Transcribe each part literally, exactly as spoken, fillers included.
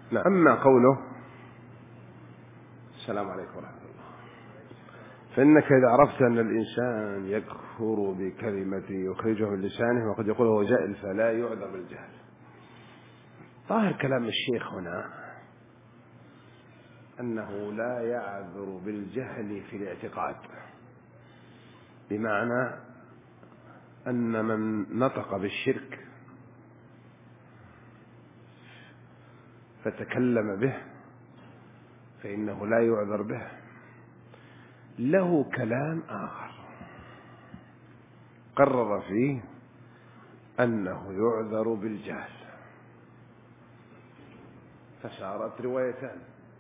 نعم. أما قوله السلام عليكم ورحمة الله، فإنك إذا عرفت أن الإنسان يكفر بكلمة يخرجه من لسانه وقد يقول هو جائل فلا يعذر بالجهل، ظاهر كلام الشيخ هنا أنه لا يعذر بالجهل في الاعتقاد، بمعنى أن من نطق بالشرك فتكلم به فإنه لا يعذر به. له كلام آخر قرر فيه أنه يعذر بالجهل، فصارت روايتان.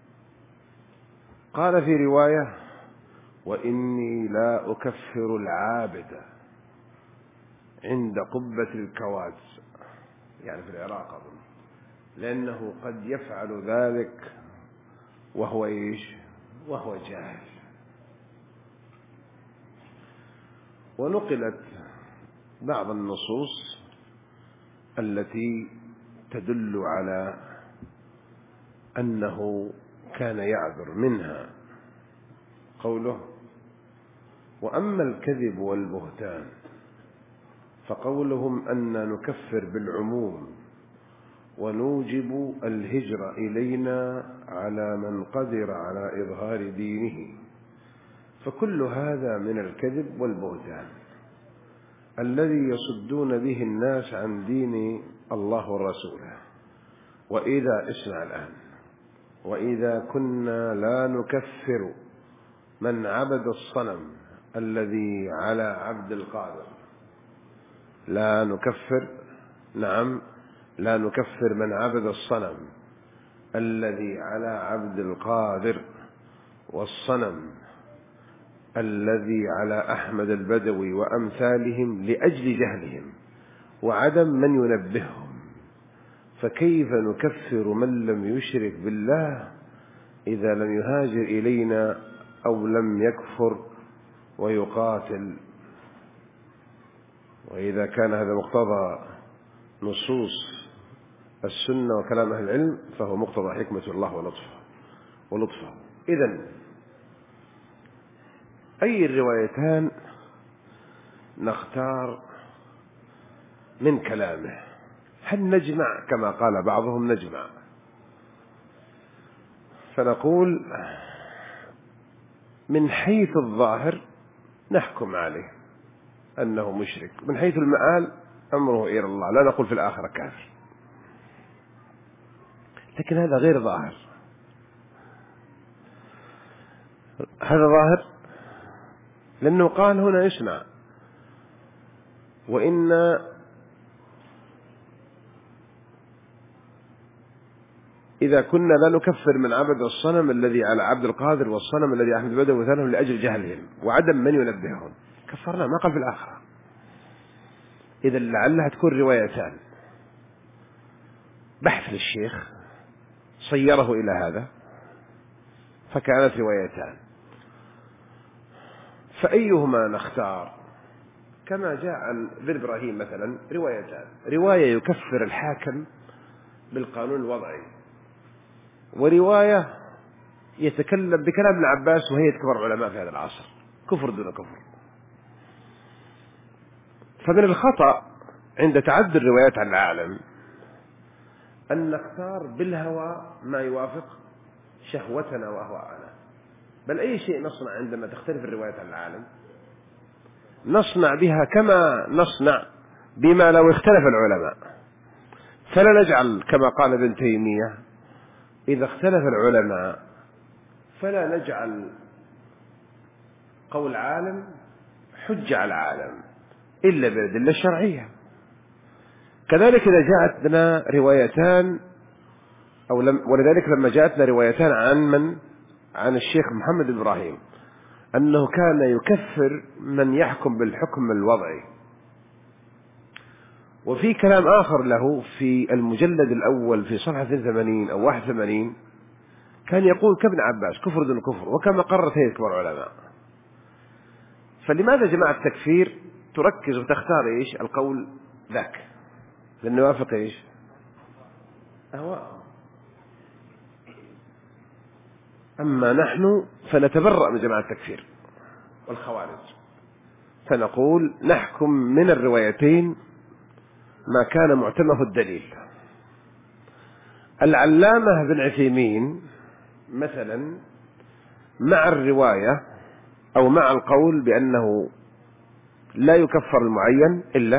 قال في رواية: وإني لا أكفر العابد عند قبة الكواز، يعني في العراق أظن، لأنه قد يفعل ذلك وهو إيش؟ وهو جاهل. ونقلت بعض النصوص التي تدل على أنه كان يعذر، منها قوله: وأما الكذب والبهتان فقولهم أن نكفر بالعموم ونوجب الهجرة إلينا على من قدر على إظهار دينه، فكل هذا من الكذب والبهتان الذي يصدون به الناس عن دين الله ورسوله. وإذا اسمع الآن وإذا كنا لا نكفر من عبد الصنم الذي على عبد القادر، لا نكفر، نعم، لا نكفر من عبد الصنم الذي على عبد القادر والصنم الذي على أحمد البدوي وأمثالهم لأجل جهلهم وعدم من ينبههم، فكيف نكفر من لم يشرك بالله إذا لم يهاجر إلينا أو لم يكفر ويقاتل؟ وإذا كان هذا مقتضى نصوص السنة وكلام أهل العلم فهو مقتضى حكمة الله ولطفه ولطفه. إذن أي الروايتان نختار من كلامه؟ هل نجمع كما قال بعضهم؟ نجمع، فنقول من حيث الظاهر نحكم عليه أنه مشرك، من حيث المآل أمره إلى الله، لا نقول في الآخرة كافر، لكن هذا غير ظاهر. هذا ظاهر لأنه قال هنا اسمع: وإن إذا كنا لا نكفر من عبد الصنم الذي على عبد القادر والصنم الذي أحمد بدوي وثانهم لأجل جهلهم وعدم من ينبههم كفرنا، ما قال في الآخرة. إذا لعلها تكون روايتان، بحث للشيخ صيره إلى هذا فكانت روايتان، فأيهما نختار؟ كما جاء عن ذي إبراهيم مثلا روايتان: رواية يكفر الحاكم بالقانون الوضعي، ورواية يتكلم بكلام ابن عباس وهي كبار العلماء في هذا العصر، كفر دون كفر. فمن الخطأ عند تعدد الروايات عن العالم أن نختار بالهوى ما يوافق شهوتنا وأهواءنا، بل أي شيء نصنع عندما تختلف الروايات عن العالم نصنع بها كما نصنع بما لو اختلف العلماء، فلا نجعل كما قال ابن تيمية: إذا اختلف العلماء فلا نجعل قول عالم حجة على عالم إلا بالأدلة الشرعية. كذلك إذا جاءتنا روايتان أو لم ولذلك لما جاءتنا روايتان عن من عن الشيخ محمد إبراهيم أنه كان يكفر من يحكم بالحكم الوضعي، وفي كلام آخر له في المجلد الأول في صفحة اثنين وثمانين أو واحد وثمانين كان يقول كابن عباس كفر دون كفر، وكما قررت هيئة كبار العلماء. فلماذا جماعة التكفير تركز وتختار إيش القول ذاك؟ لأنه يوافق إيش أهواء. أما نحن فنتبرأ من جماعة التكفير والخوارج، فنقول نحكم من الروايتين ما كان معتمه الدليل. العلامة بن عثيمين مثلا مع الرواية أو مع القول بأنه لا يكفر المعين إلا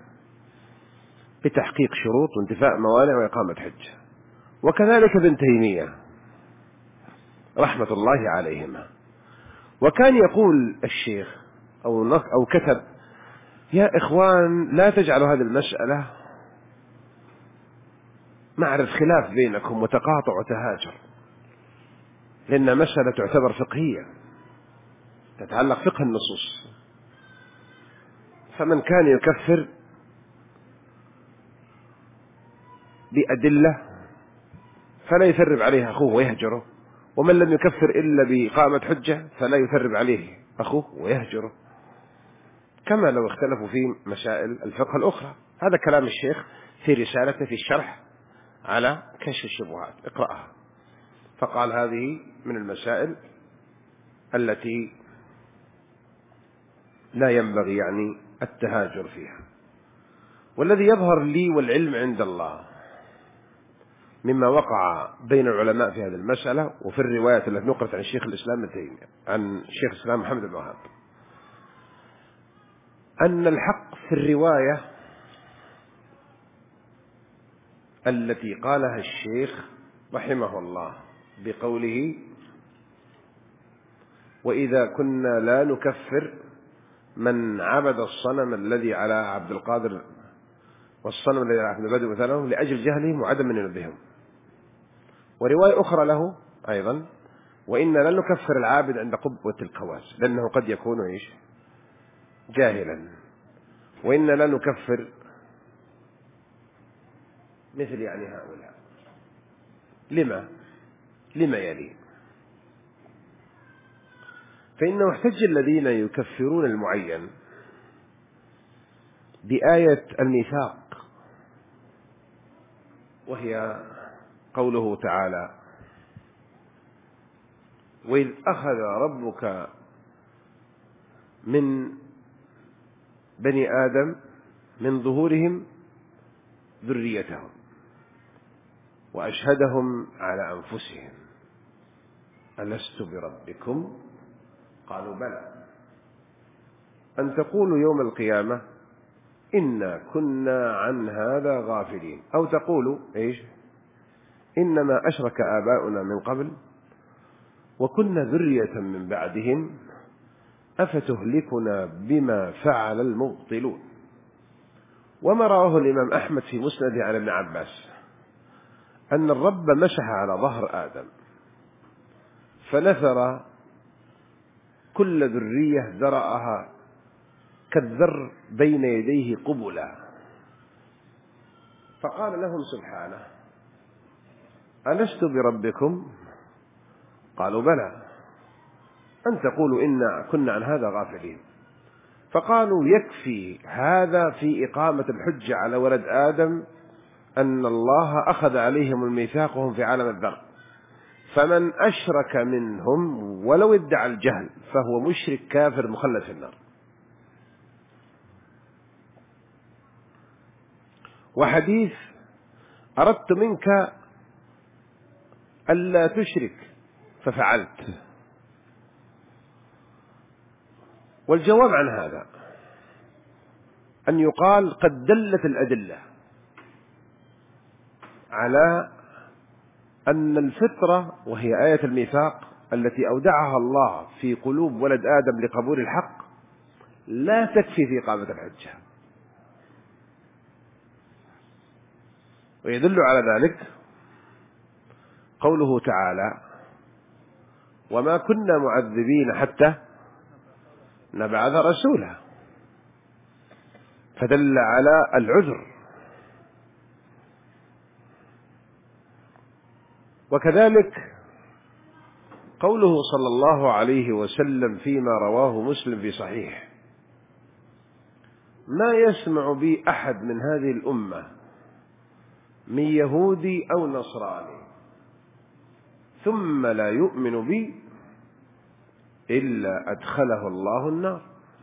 بتحقيق شروط وانتفاء موانع وإقامة حجة، وكذلك ابن تيمية رحمة الله عليهما. وكان يقول الشيخ أو أو كتب: يا إخوان، لا تجعلوا هذه المسألة معرض خلاف بينكم وتقاطع وتهاجر، لأن مسألة تعتبر فقهية تتعلق فقه النصوص، فمن كان يكفر بأدلة فلا يثرب عليه أخوه ويهجره، ومن لم يكفر إلا بإقامة حجة فلا يثرب عليه أخوه ويهجره، كما لو اختلفوا في مسائل الفقه الأخرى. هذا كلام الشيخ في رسالته في الشرح على كشف الشبهات، اقرأها. فقال هذه من المسائل التي لا ينبغي يعني التهاجر فيها. والذي يظهر لي والعلم عند الله مما وقع بين العلماء في هذه المسألة وفي الروايات التي نقلت عن الشيخ الإسلام ابن تيمية عن الشيخ الإسلام محمد بن وهاب، أن الحق في الرواية التي قالها الشيخ رحمه الله بقوله: وإذا كنا لا نكفر من عبد الصنم الذي على عبد القادر والصنم الذي على عبد البدر مثله لأجل جهلهم وعدم من ينبههم. ورواية أخرى له أيضا: وإنا لن نكفر العابد عند قبة الكواس لأنه قد يكون إيش جاهلا، وإنا لن نكفر مثل يعني هؤلاء. لما لما يلي؟ فإنه احتج الذين يكفرون المعين بآية الميثاق، وهي قوله تعالى: وإذ أخذ ربك من بني آدم من ظهورهم ذريتهم وأشهدهم على أنفسهم ألست بربكم قالوا بلى أن تقولوا يوم القيامة إنا كنا عن هذا غافلين، أو تقولوا إيش إنما أشرك آباؤنا من قبل وكنا ذرية من بعدهم أفتهلكنا بما فعل المبطلون. وما رواه الإمام أحمد في مسنده عن ابن عباس أن الرب مسح على ظهر آدم فنثر كل ذرية ذرأها كالذر بين يديه قبلا، فقال لهم سبحانه ألست بربكم قالوا بلى أن تقولوا إنا كنا عن هذا غافلين. فقالوا يكفي هذا في إقامة الحجة على ولد آدم أن الله أخذ عليهم الميثاق وهم في عالم الذر، فمن أشرك منهم ولو ادعى الجهل فهو مشرك كافر مخلد في النار. وحديث أردت منك ألا تشرك ففعلت. والجواب عن هذا أن يقال قد دلت الأدلة على أن الفطرة وهي آية الميثاق التي أودعها الله في قلوب ولد آدم لقبول الحق لا تكفي في إقامة الحجة. ويدل على ذلك قوله تعالى وما كنا معذبين حتى نبعث رسولا، فدل على العذر. وكذلك قوله صلى الله عليه وسلم فيما رواه مسلم في صحيح ما يسمع بي أحد من هذه الأمة من يهودي أو نصراني ثم لا يؤمن بي إلا أدخله الله النار.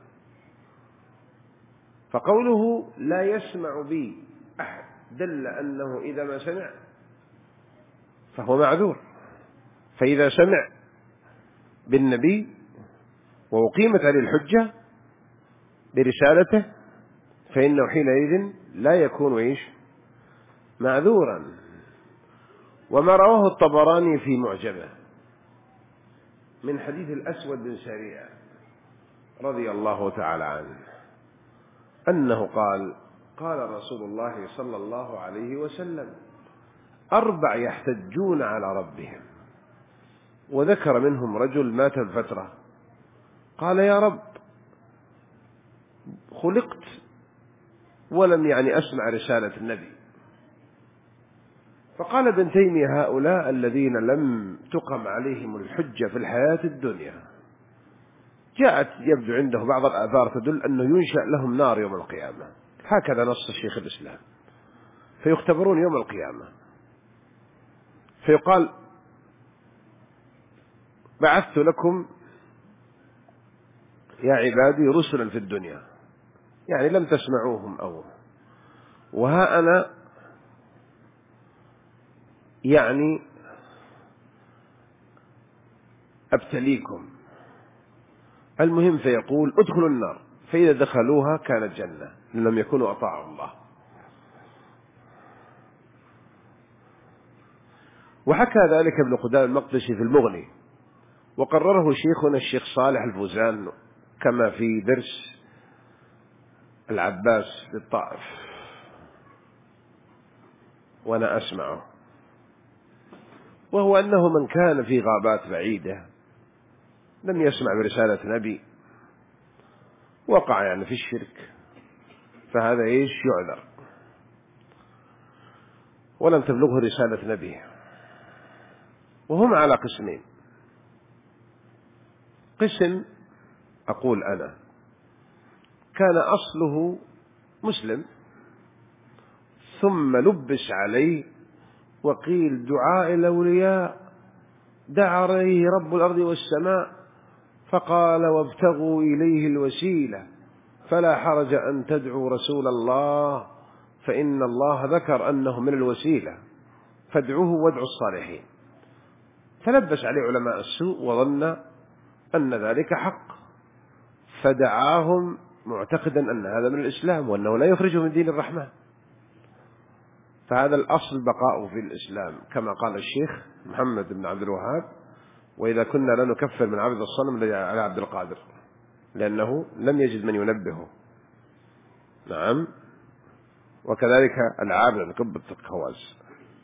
فقوله لا يسمع بي أحد دل أنه إذا ما سمع فهو معذور، فإذا سمع بالنبي وأقيمت عليه الحجة برسالته فإنه حينئذ لا يكون إيش معذورا. وما رواه الطبراني في معجمه من حديث الأسود بن سريع رضي الله تعالى عنه أنه قال قال رسول الله صلى الله عليه وسلم أربع يحتجون على ربهم، وذكر منهم رجل مات الفترة قال يا رب خلقت ولم يعني أسمع رسالة النبي. فقال ابن تيمية هؤلاء الذين لم تقم عليهم الحجة في الحياة الدنيا جاءت يبدو عنده بعض الآثار تدل أنه ينشأ لهم نار يوم القيامة، هكذا نص الشيخ الإسلام، فيختبرون يوم القيامة فيقال بعثت لكم يا عبادي رسلا في الدنيا، يعني لم تسمعوهم أو وها أنا يعني أبتليكم. المهم فيقول ادخلوا النار، فإذا دخلوها كانت جنة لم يكونوا أطاعوا الله. وحكى ذلك ابن قدامة المقدسي في المغني، وقرره شيخنا الشيخ صالح الفوزان كما في درس العباس للطائف وأنا أسمعه، وهو أنه من كان في غابات بعيدة لم يسمع برسالة نبي وقع يعني في الشرك فهذا إيش يعذر ولم تبلغه رسالة نبي. وهم على قسمين، قسم أقول أنا كان أصله مسلم ثم لبس عليه وقيل دعاء الأولياء دعا عليه رب الأرض والسماء فقال وابتغوا إليه الوسيلة فلا حرج أن تدعوا رسول الله فإن الله ذكر أنه من الوسيلة فادعوه وادعوا الصالحين. فلبس عليه علماء السوء وظن أن ذلك حق فدعاهم معتقدا أن هذا من الإسلام وأنه لا يخرجه من دين الرحمن. فهذا الأصل بقاؤه في الإسلام كما قال الشيخ محمد بن عبد الوهاب وإذا كنا لا نكفر من عبد الصنم على عبد القادر لأنه لم يجد من ينبهه. نعم. وكذلك العابد عن قبة الخواز.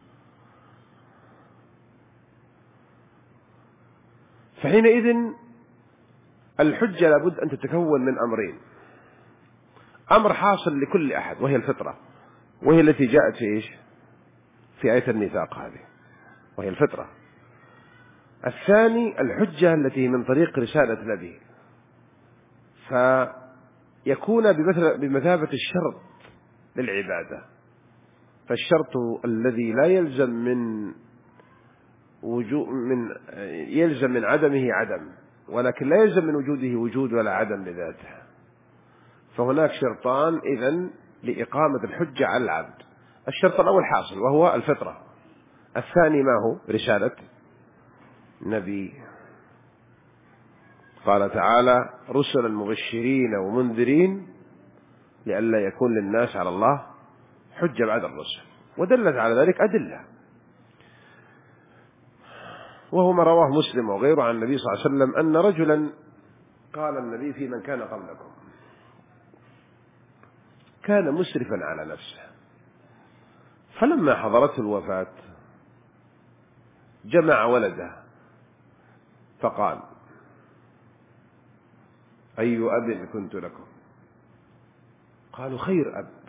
فحينئذ الحجة لابد أن تتكون من أمرين، أمر حاصل لكل أحد وهي الفطرة، وهي التي جاءت في إيش في آية الميثاق هذه وهي الفطرة. الثاني الحجة التي من طريق رسالة نبي، فيكون بمثابة الشرط للعبادة. فالشرط الذي لا يلزم من وجود من يلزم من عدمه عدم، ولكن لا يلزم من وجوده وجود ولا عدم لذاته. فهناك شرطان إذن لإقامة الحجة على العبد. الشرط الأول حاصل وهو الفطرة، الثاني ما هو رسالة نبي. قال تعالى رسلا مبشرين ومنذرين لئلا يكون للناس على الله حجة بعد الرسل، ودلت على ذلك أدلة، وهو ما رواه مسلم وغيره عن النبي صلى الله عليه وسلم أن رجلا قال النبي في من كان قبلكم كان مسرفا على نفسه فلما حضرته الوفاة جمع ولده فقال أي أب كنت لكم؟ قالوا خير أب.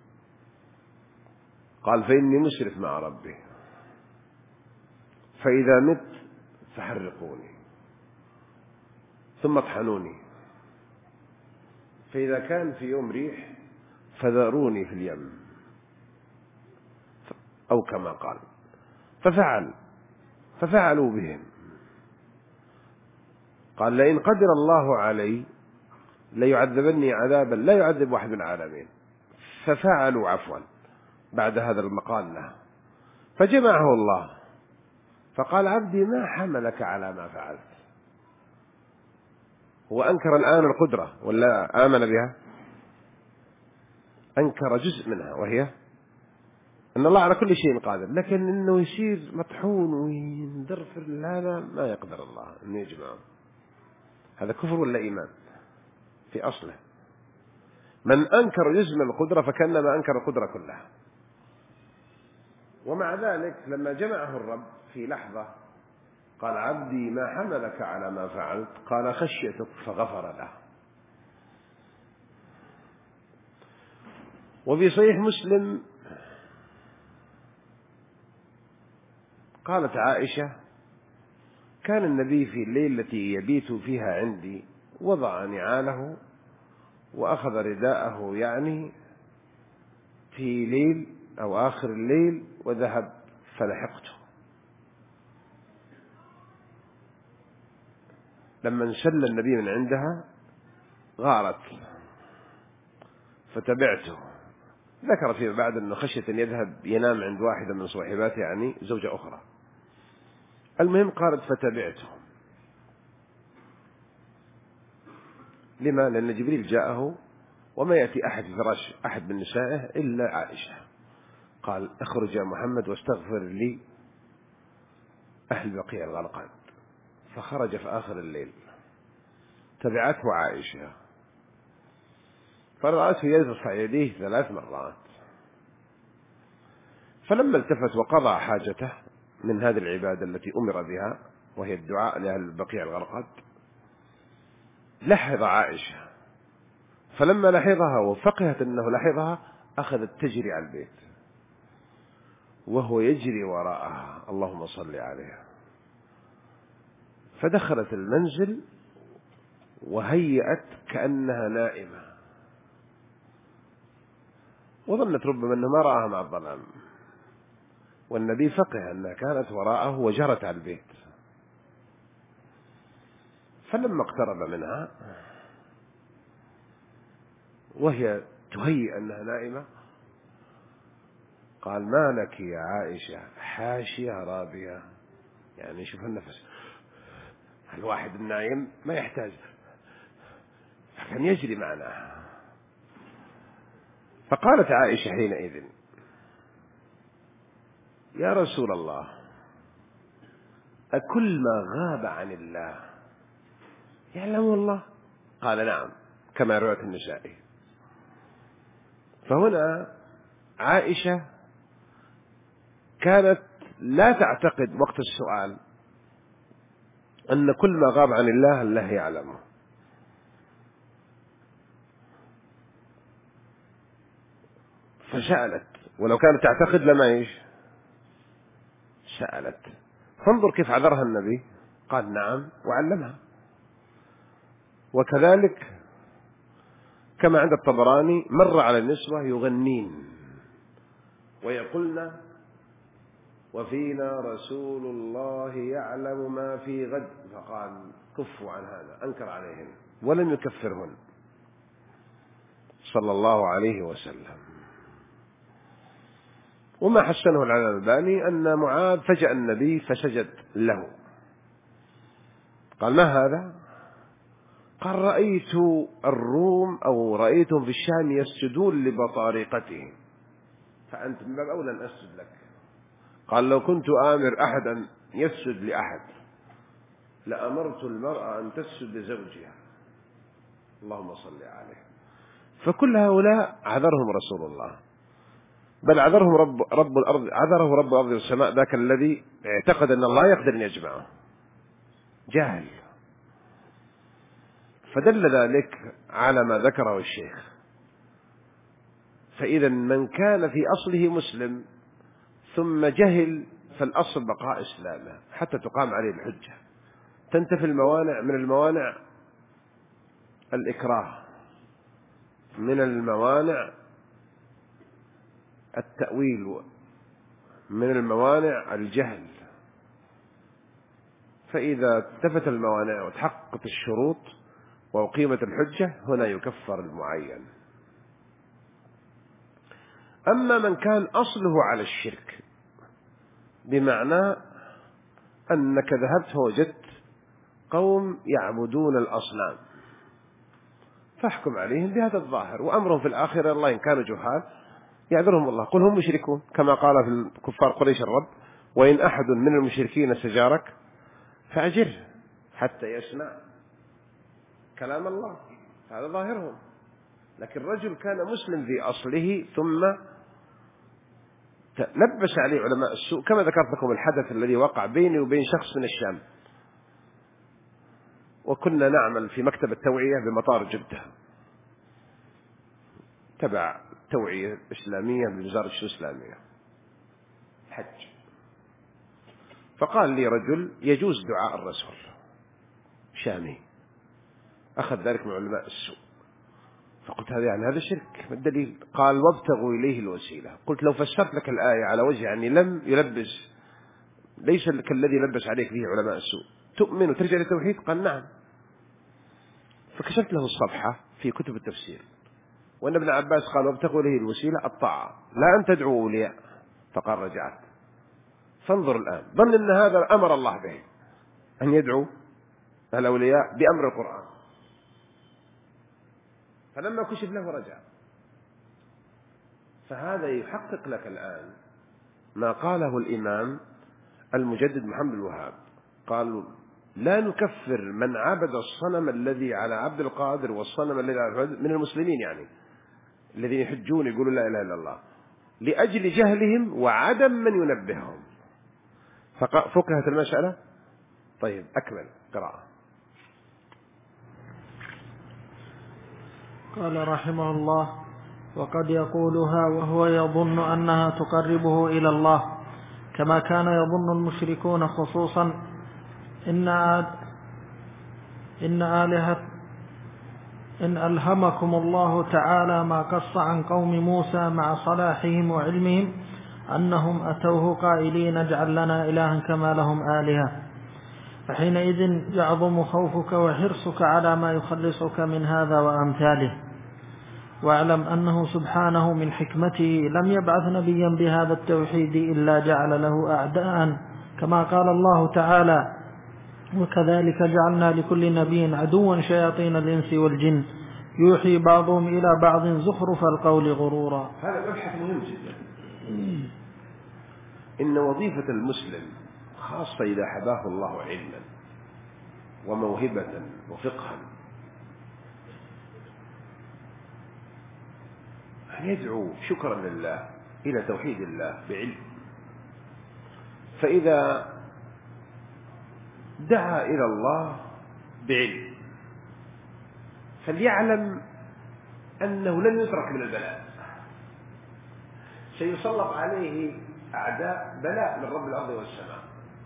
قال فإني مسرف مع ربي فإذا مت فحرقوني ثم اطحنوني فإذا كان في يوم ريح فذروني في اليم أو كما قال. ففعل ففعلوا بهم. قال لئن قدر الله علي ليعذبني عذابا لا يعذب واحد من العالمين. ففعلوا عفوا بعد هذا المقال له، فجمعه الله فقال عبدي ما حملك على ما فعلت. هو أنكر الآن القدرة ولا آمن بها؟ أنكر جزء منها، وهي أن الله على كل شيء قادر، لكن إنه يصير مطحون ويندر في هذا ما يقدر الله أن يجمعه. هذا كفر ولا إيمان في أصله؟ من أنكر جزء من القدرة فكأنما أنكر القدرة كلها. ومع ذلك لما جمعه الرب في لحظة قال عبدي ما حملك على ما فعلت، قال خشيتك فغفر له. وفي صحيح مسلم قالت عائشة كان النبي في الليل التي يبيت فيها عندي وضع نعاله وأخذ رداءه يعني في ليل أو آخر الليل وذهب فلحقته. لما انشل النبي من عندها غارت فتبعته. ذكر فيما بعد أنه خشية أن يذهب ينام عند واحدة من صاحباته يعني زوجة أخرى. المهم قالت فتبعته. لما؟ لأن جبريل جاءه وما يأتي أحد في فراش أحد من نسائه إلا عائشة. قال اخرج يا محمد واستغفر لي أهل بقيع الغرقاد. فخرج في آخر الليل، تبعته عائشة فرأته يرفع يديه ثلاث مرات. فلما التفت وقضى حاجته من هذه العبادة التي أمر بها وهي الدعاء لأهل بقيع الغرقاد لحظ عائشة. فلما لحظها وفقهت أنه لحظها أخذت تجري على البيت وهو يجري وراءها اللهم صل عليه. فدخلت المنزل وهيأت كأنها نائمة وظنت ربما أنه ما رآها مع الظلام، والنبي فقه أنها كانت وراءه وجرت على البيت. فلما اقترب منها وهي تهيئ أنها نائمة قال ما لك يا عائشة حاشية رابية. يعني شوف النفس، الواحد النايم ما يحتاج، كان يجري معنا. فقالت عائشة حينئذ يا رسول الله أكل ما غاب عن الله يعلم الله؟ قال نعم كما رواية النسائي. فهنا عائشة كانت لا تعتقد وقت السؤال أن كل ما غاب عن الله الله يعلمه. فسألت، ولو كانت تعتقد لما إيش سألت. فانظر كيف عذرها النبي، قال نعم وعلمها. وكذلك كما عند الطبراني مر على النسوة يغنين ويقولن وفينا رسول الله يعلم ما في غد، فقال كفوا عن هذا، أنكر عليهن ولم يكفرهن صلى الله عليه وسلم. وما حسنه العلامة الألباني أن معاذ فجأ النبي فسجد له. قال ما هذا؟ قال رأيت الروم أو رأيتهم في الشام يسجدون لبطارقتهم فأنت من باب أولى أن أسجد لك. قال لو كنت آمر أحدا يسجد لأحد لأمرت المرأة أن تسجد لزوجها اللهم صل عليه. فكل هؤلاء عذرهم رسول الله، بل عذرهم رب, رب الأرض، عذره رب الأرض والسماء، ذاك الذي اعتقد أن الله يقدر أن يجمعه، جاهل. فدل ذلك على ما ذكره الشيخ. فإذا من كان في أصله مسلم ثم جهل فالأصل بقاء إسلامه حتى تقام عليه الحجة. تنتفي الموانع، من الموانع الإكراه، من الموانع التأويل، من الموانع الجهل، فإذا انتفت الموانع وتحققت الشروط وأقيمت الحجة هنا يكفر المعين. أما من كان أصله على الشرك، بمعنى أنك ذهبت ووجدت قوم يعبدون الأصنام فاحكم عليهم بهذا الظاهر، وأمرهم في الآخرة الله إن كانوا جهال يعذرهم الله، قل هم مشركون كما قال في كفار قريش الرب: وإن أحد من المشركين استجارك فأجره حتى يسمع كلام الله. هذا ظاهرهم. لكن رجل كان مسلم في أصله ثم لبس عليه علماء السوء، كما ذكرت لكم الحدث الذي وقع بيني وبين شخص من الشام، وكنا نعمل في مكتب التوعية بمطار جدة تبع توعية إسلامية بوزارة الشؤون الإسلامية حج. فقال لي رجل: يجوز دعاء الرسول، شامي، أخذ ذلك من علماء السوء. فقلت: هذا يعني هذا شرك، ما الدليل؟ قال: وابتغوا إليه الوسيلة. قلت: لو فسرت لك الآية على وجه يعني لم يلبس، ليس كالذي لبس عليك فيه علماء السوء، تؤمن وترجع للتوحيد؟ قال: نعم. فكشفت له الصفحة في كتب التفسير، وأن ابن عباس قال: وابتغوا إليه الوسيلة الطاعة، لا أن تدعوا أولياء. فقال: رجعت. فانظر الآن، ظن أن هذا أمر الله به، أن يدعو الأولياء بأمر القرآن، فلما كشف له رجع. فهذا يحقق لك الآن ما قاله الإمام المجدد محمد الوهاب، قالوا: لا نكفر من عبد الصنم الذي على عبد القادر والصنم الذي على من المسلمين، يعني الذين يحجون يقولوا لا إله إلا الله، لأجل جهلهم وعدم من ينبههم. ففكهت المسألة. طيب أكمل قراءة. قال رحمه الله: وقد يقولها وهو يظن أنها تقربه إلى الله، كما كان يظن المشركون، خصوصا إن إن آلهة إن ألهمكم الله تعالى ما قص عن قوم موسى مع صلاحهم وعلمهم أنهم أتوه قائلين: اجعل لنا إلها كما لهم آلهة. فحينئذ يعظم خوفك وحرصك على ما يخلصك من هذا وأمثاله. واعلم أنه سبحانه من حكمته لم يبعث نبيا بهذا التوحيد إلا جعل له أعداء، كما قال الله تعالى: وكذلك جعلنا لكل نبي عدوا شياطين الإنس والجن يوحي بعضهم إلى بعض زخرف القول غرورا. هذا مبحث مهم جدا. إن وظيفة المسلم خاصة إذا حباه الله علما وموهبة وفقها أن يدعو شكرا لله إلى توحيد الله بعلم. فإذا دعا إلى الله بعلم فليعلم أنه لن يترك من البلاء، سيسلط عليه أعداء بلاء من رب الأرض والسماء.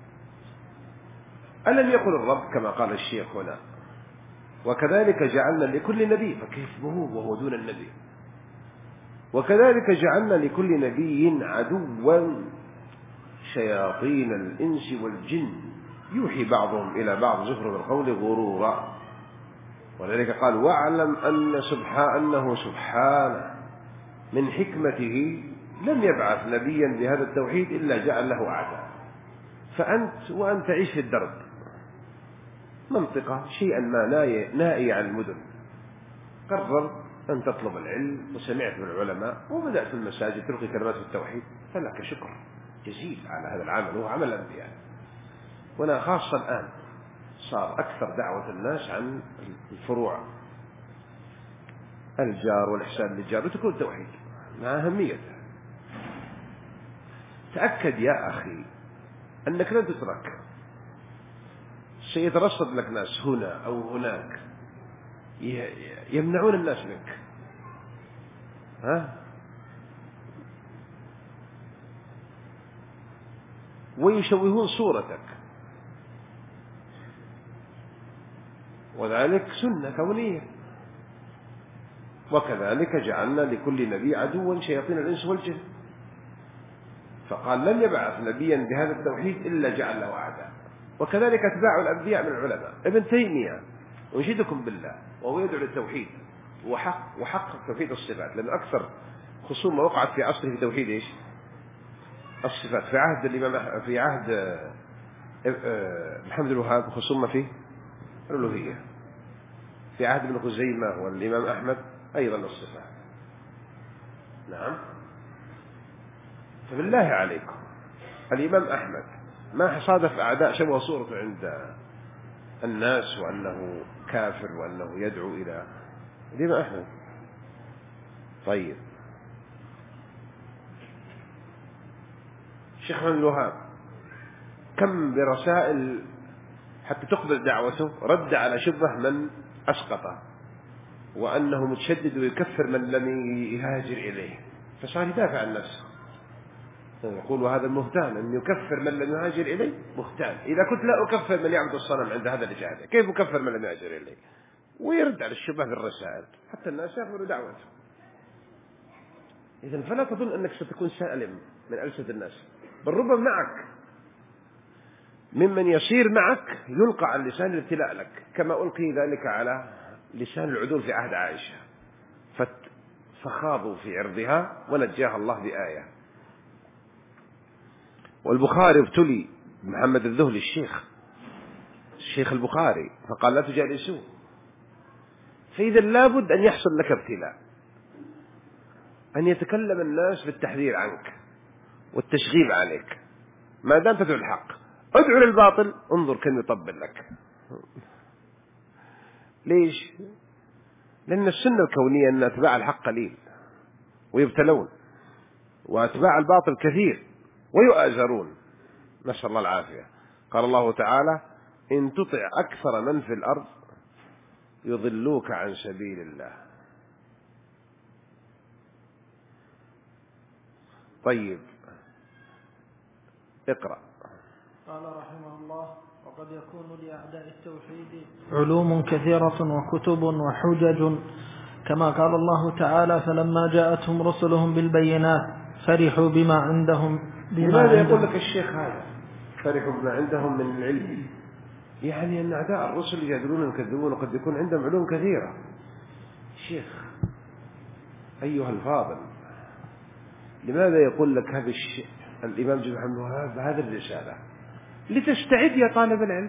ألم يقل الرب كما قال الشيخ هنا: وكذلك جعلنا لكل نبي، فكيف به وهو دون النبي؟ وكذلك جعلنا لكل نبي عدوا شياطين الإنس والجن يوحي بعضهم إلى بعض زخرف القول غرورا. ولذلك قال: واعلم أن سبحانه سبحانه من حكمته لم يبعث نبيا بهذا التوحيد إلا جعل له أعداء. فأنت وأنت تعيش في الدرب منطقة شيئا ما نائي عن المدن، قرر أن تطلب العلم وسمعت من العلماء وبدأت في المساجد تلقي كلمات التوحيد، فلك شكر جزيل على هذا العمل، وهو عمل الأنبياء. وأنا خاصة الآن صار أكثر دعوة الناس عن الفروع، الجار والإحسان للجار وتكون التوحيد مع أهميته. تأكد يا أخي أنك لن تترك، سيترصد لك ناس هنا أو هناك يمنعون الناس منك، ها؟ ويشوهون صورتك، وذلك سنة كونية. وكذلك جعلنا لكل نبي عدوا شياطين الإنس والجن. فقال: لم يبعث نبيا بهذا التوحيد إلا جعل له أعداء. وكذلك أتباع الأنبياء من العلماء. ابن تيمية أنشدكم بالله وهو يدعو للتوحيد وحق وحقق توحيد الصفات، لأن أكثر خصومة وقعت في عصره في توحيد إيش؟ الصفات. في عهد الإمام في عهد محمد الوهاب خصومة في الألوهية، في عهد ابن خزيمة والإمام أحمد أيضا الصفات. نعم. فبالله عليكم الإمام أحمد ما صادف أعداء شبه صورته عند الناس وأنه كافر وأنه يدعو إلى الإمام أحمد. طيب الشيخ محمد الوهاب كم برسائل حتى تقبل دعوته رد على شبه من أسقطه وأنه متشدد ويكفر من لم يهاجر إليه، فصار يدافع عن نفسه يقول وهذا المهتان أن يكفر من لم يهاجر إليه مهتان. إذا كنت لا أكفر من يعبد الصنم عند هذا الإجابة كيف أكفر من لم يهاجر إليه؟ ويرد على الشبه بالرسائل حتى الناس يقبلوا دعوته. إذن فلا تظن أنك ستكون سالم من ألسنة الناس، بل ربما معك ممن يصير معك يلقى على لسان الابتلاء لك، كما ألقي ذلك على لسان العدول في عهد عائشة فخاضوا في عرضها ونجاها الله بآية. والبخاري ابتلي محمد الذهلي الشيخ الشيخ البخاري فقال لا تجالسوه. فإذا لابد أن يحصل لك ابتلاء، أن يتكلم الناس بالتحذير عنك والتشغيب عليك. ما دام تدعو الحق ادعو للباطل انظر كم يطبل لك. ليش؟ لأن السنة الكونية أن أتباع الحق قليل ويبتلون، وأتباع الباطل كثير ويؤازرون، نسأل الله العافية. قال الله تعالى إن تطع أكثر من في الأرض يضلوك عن سبيل الله. طيب اقرأ. قال رحمه الله وقد يكون لأعداء التوحيد علوم كثيرة وكتب وحجج، كما قال الله تعالى فلما جاءتهم رسلهم بالبينات فرحوا بما عندهم. لماذا يقول لك الشيخ هذا فرحوا بما عندهم من العلم؟ يعني أن أعداء الرسل يجادلون ويكذبون وقد يكون عندهم علوم كثيرة. شيخ أيها الفاضل، لماذا يقول لك هذا الشيء الإمام محمد الوهاب هذه الرسالة؟ لتستعد يا طالب العلم.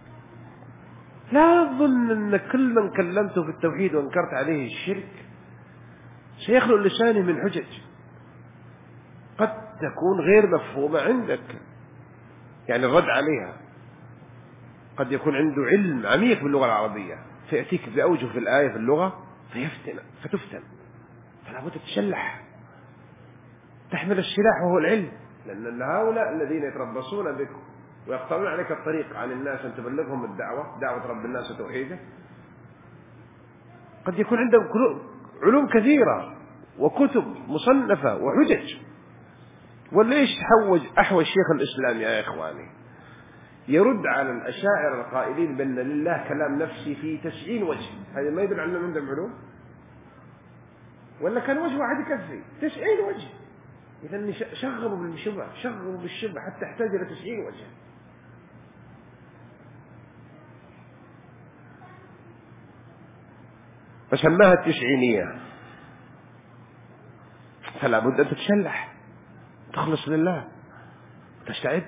لا تظن أن كل من كلمته في التوحيد وانكرت عليه الشرك سيخلق لسانه من حجج قد تكون غير مفهومة عندك، يعني الرد عليها. قد يكون عنده علم عميق باللغة العربية فيأتيك بأوجه في الآية في اللغة فيفتن فتفتن، فلا بد تتشلح تحمل السلاح وهو العلم، لأن هؤلاء الذين يتربصون بك ويقطعون عليك الطريق عن الناس أن تبلغهم الدعوة دعوة رب الناس وتوحيده قد يكون عندهم علوم كثيرة وكتب مصنفة وحجج. وليش حوج أحوج شيخ الإسلام يا إخواني يرد على الأشاعرة القائلين بأن لله كلام نفسي في تسعين وجه؟ هذا ما يدل على أنهم عندهم علوم؟ ولا كان وجه واحد يكفي؟ تسعين وجه. إذن شغلوا بالشبه شغلوا بالشبه حتى احتاج إلى تسعين وجه. فسماها التسعينية. فلا بد أن تتشلح تخلص لله تستعد.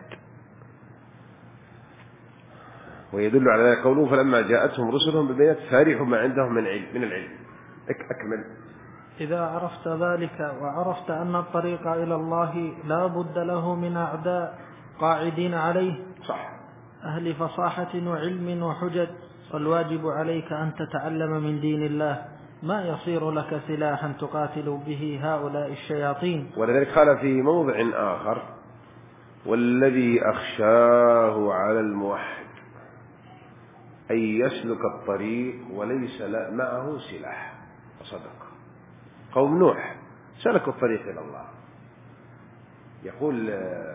ويدل على ذلك قوله فلما جاءتهم رسلهم بالبينات فرحوا ما عندهم من علم من العلم. أكمل. إذا عرفت ذلك وعرفت أن الطريق إلى الله لا بد له من أعداء قاعدين عليه صح أهل فصاحة وعلم وحجج، والواجب عليك أن تتعلم من دين الله ما يصير لك سلاحا تقاتل به هؤلاء الشياطين. ولذلك قال في موضع آخر والذي أخشاه على الموحد أن يسلك الطريق وليس معه سلاح. وصدق. قوم نوح سلكوا الطريق إلى الله. يقول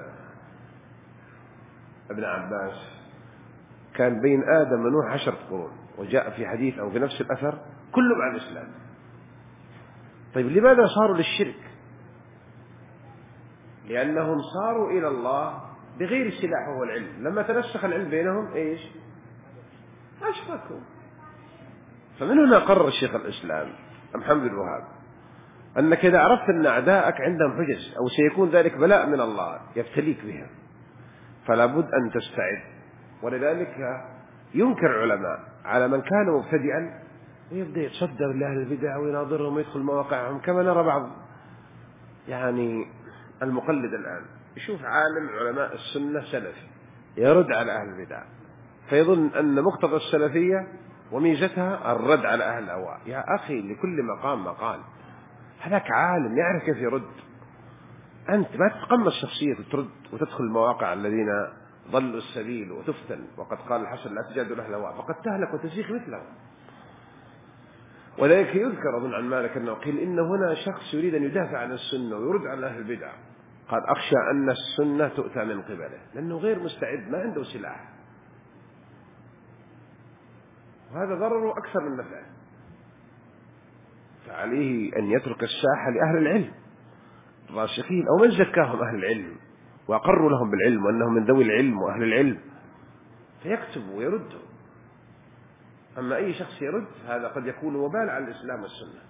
ابن عباس كان بين آدم ونوح عشرة قرون، وجاء في حديث أو في نفس الأثر كلهم على الإسلام. طيب لماذا صاروا للشرك؟ لأنهم صاروا إلى الله بغير السلاح وهو العلم. لما تنسخ العلم بينهم إيش؟ أشركوا. فمن هنا قرر الشيخ الإسلام محمد بن الوهاب أنك إذا عرفت أن أعداءك عندهم حجج أو سيكون ذلك بلاء من الله يبتليك بها فلا بد أن تستعد. ولذلك ينكر العلماء على من كان مبتدئا ويبدأ يتصدر لأهل البدع ويناظرهم ويدخل مواقعهم، كما نرى بعض يعني المقلد الآن يشوف عالم علماء السنة سلفي يرد على أهل البدع فيظن أن مقتضى السلفية وميزتها الرد على أهل الأهواء. يا أخي لكل مقام مقال، هذاك عالم يعرف كيف يرد. أنت ما تتقمص شخصية وترد وتدخل المواقع الذين ضلوا السبيل وتفتن. وقد قال الحسن لا تجادل أهل الأهواء فقد تهلك وتزيغ مثله. وذلك يذكر أظن عن مالك أنه قيل إن هنا شخص يريد أن يدافع عن السنة ويرد على أهل البدع، قال أخشى أن السنة تؤتى من قبله لأنه غير مستعد ما عنده سلاح، وهذا ضرره أكثر من نفعه. فعليه أن يترك الساحة لأهل العلم الراسخين أو من زكاهم أهل العلم وأقروا لهم بالعلم وأنهم من ذوي العلم وأهل العلم فيكتب ويرد. أما أي شخص يرد هذا قد يكون وبال على الإسلام والسنة.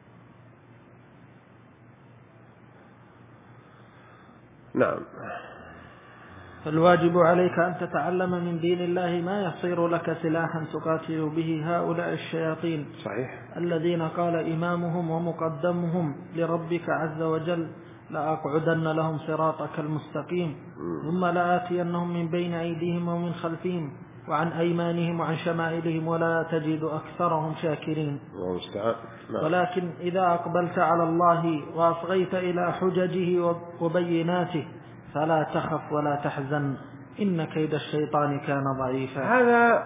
نعم. فالواجب عليك أن تتعلم من دين الله ما يصير لك سلاحا تقاتل به هؤلاء الشياطين. صحيح. الذين قال إمامهم ومقدمهم لربك عز وجل لأقعدن لهم صراطك المستقيم ثم لآتينهم من بين أيديهم ومن خلفهم وعن أيمانهم وعن شمائلهم ولا تجد أكثرهم شاكرين. ولكن إذا أقبلت على الله وأصغيت إلى حججه وبيناته فلا تخف ولا تحزن إن كيد الشيطان كان ضعيفا. هذا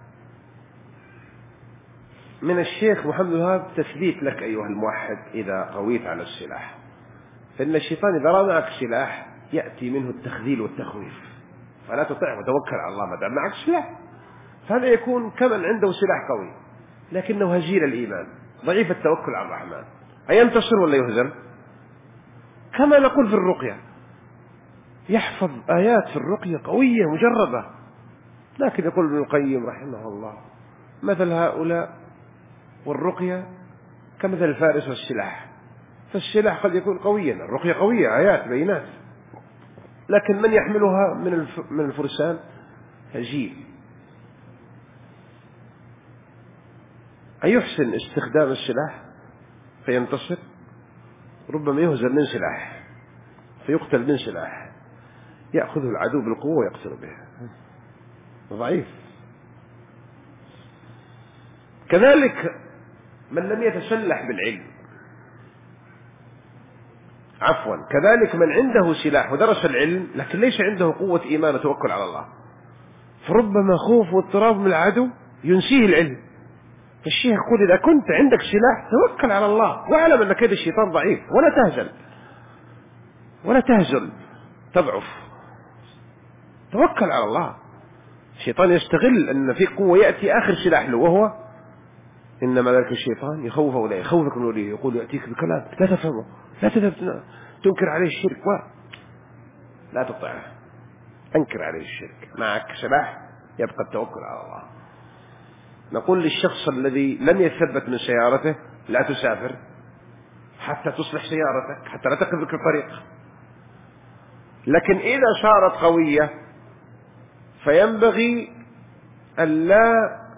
من الشيخ محمد الوهاب تثبيت لك أيها الموحد إذا قويت على السلاح، فإن الشيطان إذا رأى معك سلاح يأتي منه التخذيل والتخويف فلا تطيعه وتوكل على الله ما دام معك سلاح. فهذا يكون كمن عنده سلاح قوي لكنه هزيل الإيمان ضعيف التوكل على الرحمن، أينتصر ولا يهزم؟ كما نقول في الرقية يحفظ آيات في الرقية قوية مجربة، لكن يقول ابن القيم رحمه الله مثل هؤلاء والرقية كمثل الفارس والسلاح، فالسلاح قد يكون قويا الرقية قوية آيات بينات، لكن من يحملها من من الفرسان هزيل. أيحسن استخدام السلاح فينتصر؟ ربما يهزم من سلاح فيقتل من سلاح، يأخذه العدو بالقوة ويقتل به، ضعيف. كذلك من لم يتسلح بالعلم، عفوا كذلك من عنده سلاح ودرس العلم لكن ليس عنده قوة إيمان وتوكل على الله، فربما خوف واضطراب من العدو ينسيه العلم. فالشيخ يقول إذا كنت عندك سلاح توكل على الله واعلم أن كيد الشيطان ضعيف ولا تهزل ولا تهزل تضعف، توكل على الله. الشيطان يستغل أن في قوة يأتي آخر سلاح له وهو إنما ذلك الشيطان يخوف ولا يخوفك من وليه، يقول يأتيك بكلام لا تفهمه لا تذهب تنكر عليه الشرك و لا تطيعه، أنكر عليه الشرك. معك سلاح يبقى التوكل على الله. نقول للشخص الذي لم يثبت من سيارته لا تسافر حتى تصلح سيارتك حتى لا تقف بك الطريق، لكن إذا صارت قوية فينبغي أن لا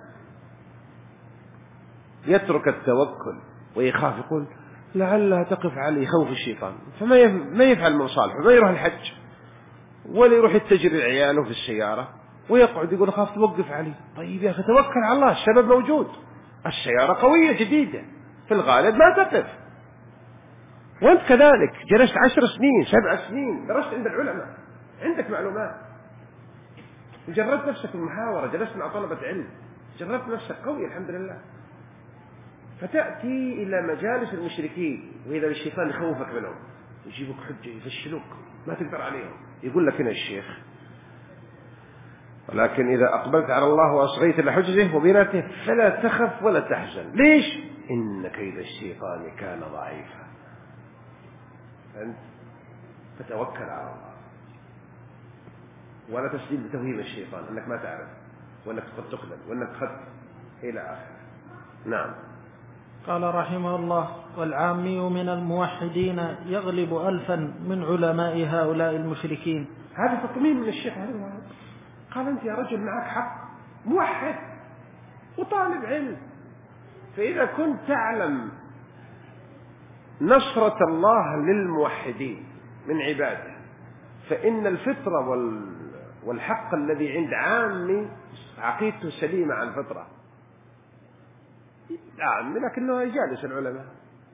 يترك التوكل ويخاف، يقول لعلها تقف عليه خوف الشيطان، فما ما يفعل من صالحه، ما يروح الحج ولا يروح يتجر عياله في السيارة ويقعد يقول خاف توقف عليه. طيب يا أخي توكل على الله، السبب موجود، السيارة قوية جديدة في الغالب ما تقف، وأنت كذلك جلست عشر سنين سبع سنين درست عند العلماء عندك معلومات جربت نفسك في المحاورة جلست مع طلبة علم جربت نفسك قوي الحمد لله، فتأتي إلى مجالس المشركين وإذا الشيطان يخوفك منهم يجيبك حجة يفشلوك ما تقدر عليهم، يقول لك هنا الشيخ ولكن إذا أقبلت على الله وأصغيت لحجزه وبيناته فلا تخف ولا تحزن. ليش؟ إن كيد الشيطان كان ضعيفا. أنت فتوكل على الله. ولا تسليم بتوهيم الشيطان أنك ما تعرف وأنك قد تقبل وأنك قد إلى آخره. نعم. قال رحمه الله: والعامي من الموحدين يغلب ألفا من علماء هؤلاء المشركين. هذا تطمين من الشيخ. قال أنت يا رجل معك حق، موحد وطالب علم، فإذا كنت تعلم نصرة الله للموحدين من عباده، فإن الفطرة والحق الذي عند عامي عقيدته سليمة عن الفطرة، عامي لكنه يجالس العلماء،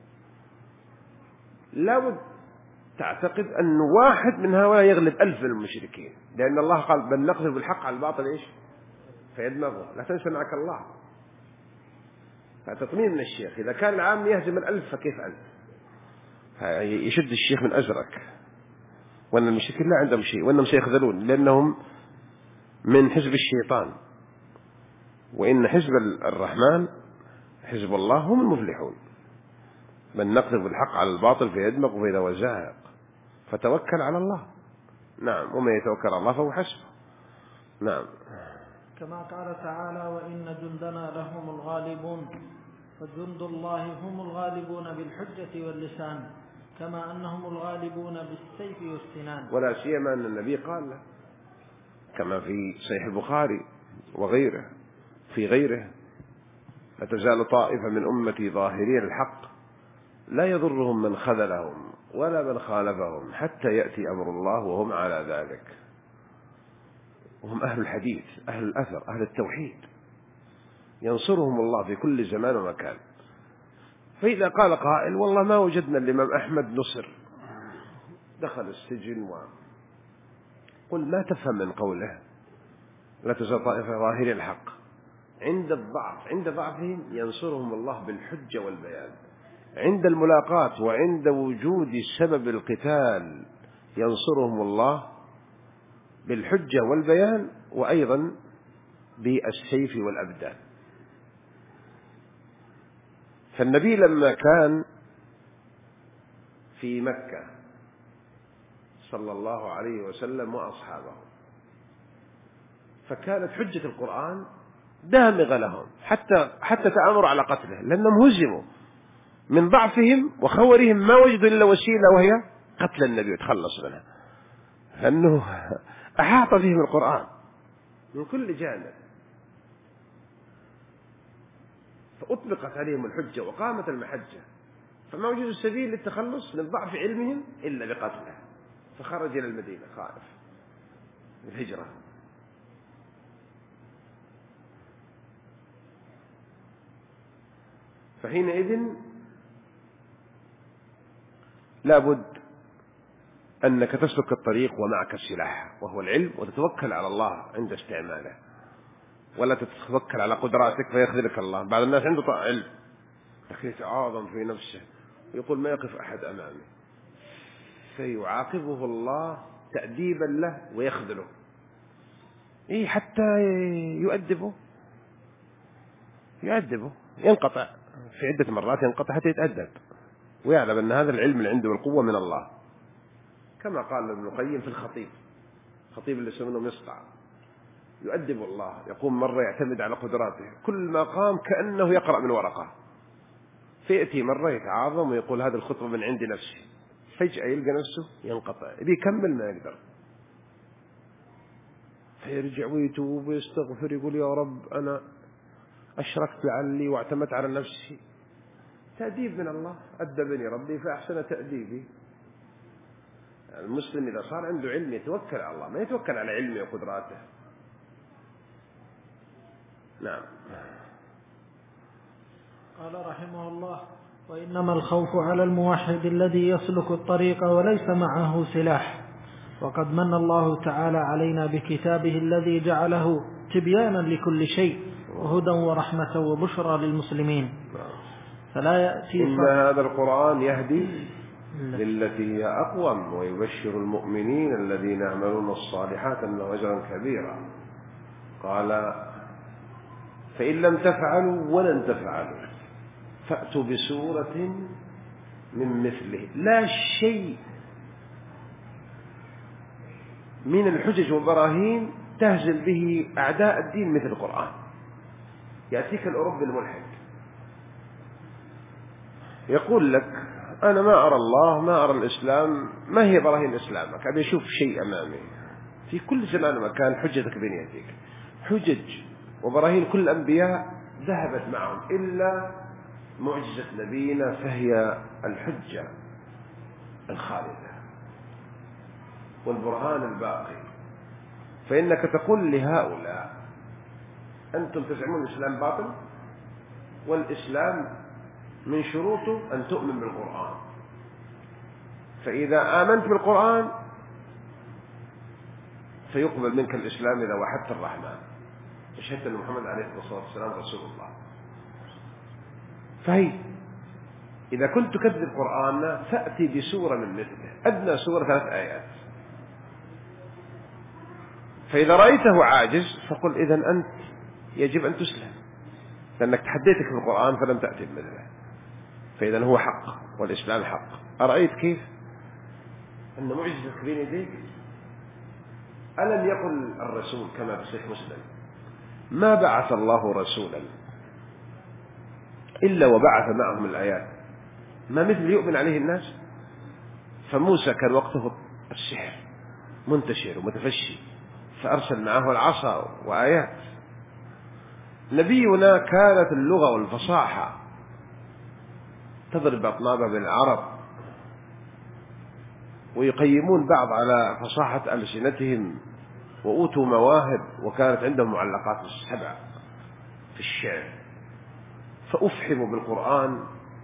لابد تعتقد أن واحد من هؤلاء يغلب ألف من المشركين، لأن الله قال بل نقذف بالحق على الباطل إيش فيدمغه. لا تنسى معك الله. فتطمين من الشيخ، إذا كان العام يهزم الألف فكيف أنت؟ يشد الشيخ من أزرك، وأن المشركين لا عندهم شيء، وأنهم سيخذلون لأنهم من حزب الشيطان، وإن حزب الرحمن حزب الله هم المفلحون. من نقذف بالحق على الباطل فيدمغ فإذا هو زاهق، فتوكل على الله. نعم. ومن يتوكل على الله فهو حسبه. نعم. كما قال تعالى: وإن جندنا لهم الغالبون، فجند الله هم الغالبون بالحجة واللسان، كما أنهم الغالبون بالسيف والسنان. ولا سيما أن النبي قال له كما في صحيح البخاري وغيره في غيره: لا تزال طائفة من أمتي ظاهرين الحق لا يضرهم من خذلهم ولا من خالفهم حتى يأتي أمر الله وهم على ذلك. وهم أهل الحديث، أهل الأثر، أهل التوحيد، ينصرهم الله في كل زمان ومكان. فإذا قال قائل: والله ما وجدنا الإمام أحمد نصر، دخل السجن، و قل ما تفهم من قوله لا تزال طائفة ظاهرين الحق. عند الضعف، عند ضعفهم ينصرهم الله بالحجة والبيان، عند الملاقاة وعند وجود سبب القتال ينصرهم الله بالحجة والبيان، وأيضا بالسيف والأبدان. فالنبي لما كان في مكة صلى الله عليه وسلم وأصحابه، فكانت حجة القرآن دامغة لهم، حتى حتى تآمروا على قتله، لأنهم هزموا من ضعفهم وخورهم، ما وجدوا إلا وسيلة وهي قتل النبي وتخلص منها، لأنه أحاط بهم القرآن من كل جانب، فأطلقت عليهم الحجة وقامت المحجة، فما وجدوا السبيل للتخلص من ضعف علمهم إلا بقتله، فخرج إلى المدينة خائف الهجرة. فحينئذ لابد أنك تسلك الطريق ومعك السلاح وهو العلم، وتتوكل على الله عند استعماله، ولا تتوكل على قدراتك فيخذلك الله. بعض الناس عنده علم لكن يتعاظم في نفسه ويقول ما يقف أحد أمامي، فيعاقبه الله تأديبا له ويخذله، إيه حتى يؤدبه يؤدبه ينقطع في عدة مرات، ينقطع حتى يتأدب ويعلم أن هذا العلم اللي عنده والقوة من الله، كما قال ابن القيم في الخطيب، خطيب اللي يسمونه مصطع، يؤدب الله، يقوم مرة يعتمد على قدراته، كل ما قام كأنه يقرأ من ورقة، فيأتي مرة يتعاظم ويقول هذه الخطبة من عند نفسي، فجأة يلقى نفسه ينقطع، بيكمل ما يقدر، فيرجع ويتوب ويستغفر، يقول يا رب أنا أشركت لعلي واعتمدت على نفسي. تأديب من الله، أدبني ربي فأحسن تأديبي. المسلم إذا صار عنده علم يتوكل على الله، ما يتوكل على علمه وقدراته. نعم. قال رحمه الله: وإنما الخوف على الموحد الذي يسلك الطريق وليس معه سلاح، وقد من الله تعالى علينا بكتابه الذي جعله تبيانا لكل شيء وهدى ورحمة وبشرى للمسلمين، فلا يأتي إن هذا القرآن يهدي للتي هي أقوم ويبشر المؤمنين الذين يعملون الصالحات أنه أجرا كبيرا. قال فإن لم تفعلوا ولن تفعلوا فأتوا بسورة من مثله. لا شيء من الحجج والبراهين تهزم به أعداء الدين مثل القرآن. يأتيك الأوروبي الملحد يقول لك أنا ما أرى الله، ما أرى الإسلام، ما هي براهين إسلامك؟ أبي أشوف شيء أمامي. في كل زمان ومكان حجتك بين يديك. حجج وبراهين كل الأنبياء ذهبت معهم إلا معجزة نبينا، فهي الحجة الخالدة والبرهان الباقي. فإنك تقول لهؤلاء أنتم تزعمون الإسلام باطل، والإسلام من شروطه أن تؤمن بالقرآن، فإذا آمنت بالقرآن فيقبل منك الإسلام إذا وحدت الرحمن وشهدت أن محمد عليه الصلاة والسلام رسول الله. فهي إذا كنت تكذب القرآن فأتي بسورة من مثله، أدنى سورة ثلاث آيات. فإذا رأيته عاجز فقل إذن أنت يجب أن تسلم، لأنك تحديتك في القرآن فلم تأتي بمثله. فإذا هو حق والإسلام حق. أرأيت كيف أن معجزتك بين يديك؟ ألم يقل الرسول كما في صحيح مسلم ما بعث الله رسولا إلا وبعث معهم الآيات ما مثل يؤمن عليه الناس. فموسى كان وقته السحر منتشر ومتفشي فأرسل معه العصا وآيات. نبينا كانت اللغة والفصاحة تضرب أطنابها بالعرب، ويقيمون بعض على فصاحة ألسنتهم، وأوتوا مواهب، وكانت عندهم معلقات السبع في الشعر، فأفحموا بالقرآن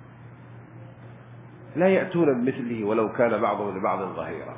لا يأتون بمثله ولو كان بعضهم لبعض ظهيرا،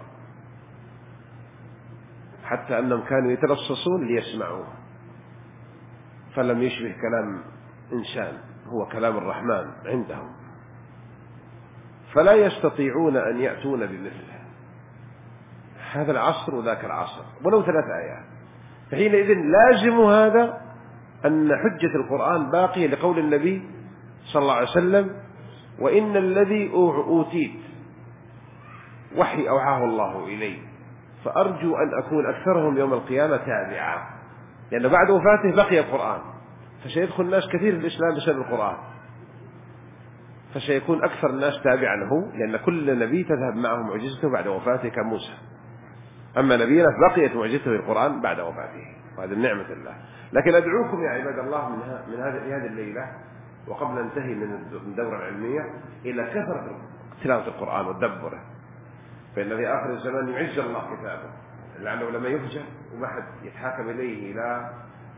حتى أنهم كانوا يتلصصون ليسمعوه، فلم يشبه كلام إنسان، هو كلام الرحمن عندهم، فلا يستطيعون أن يأتون بمثله. هذا العصر وذاك العصر ولو ثلاث آيات. فحينئذ لازم هذا أن حجة القرآن باقية لقول النبي صلى الله عليه وسلم وإن الذي أوتيت وحي أوحاه الله إلي، فأرجو أن أكون أكثرهم يوم القيامة تابعا، لأن بعد وفاته بقي القرآن، فسيدخل الناس كثير في الإسلام بسبب القرآن، فسيكون أكثر الناس تابعا له، لأن كل نبي تذهب معه معجزته بعد وفاته كموسى. أما نبينا فبقيت معجزته بالقرآن بعد وفاته، وهذه النعمة الله. لكن أدعوكم يا عباد الله من, من هذه الليلة وقبل انتهي من الدورة العلمية إلى كثرة تلاوة القرآن وتدبره، فإن في آخر الزمان يعز الله كتابه، لعله لما يهجر وما حد يتحاكم إليه لا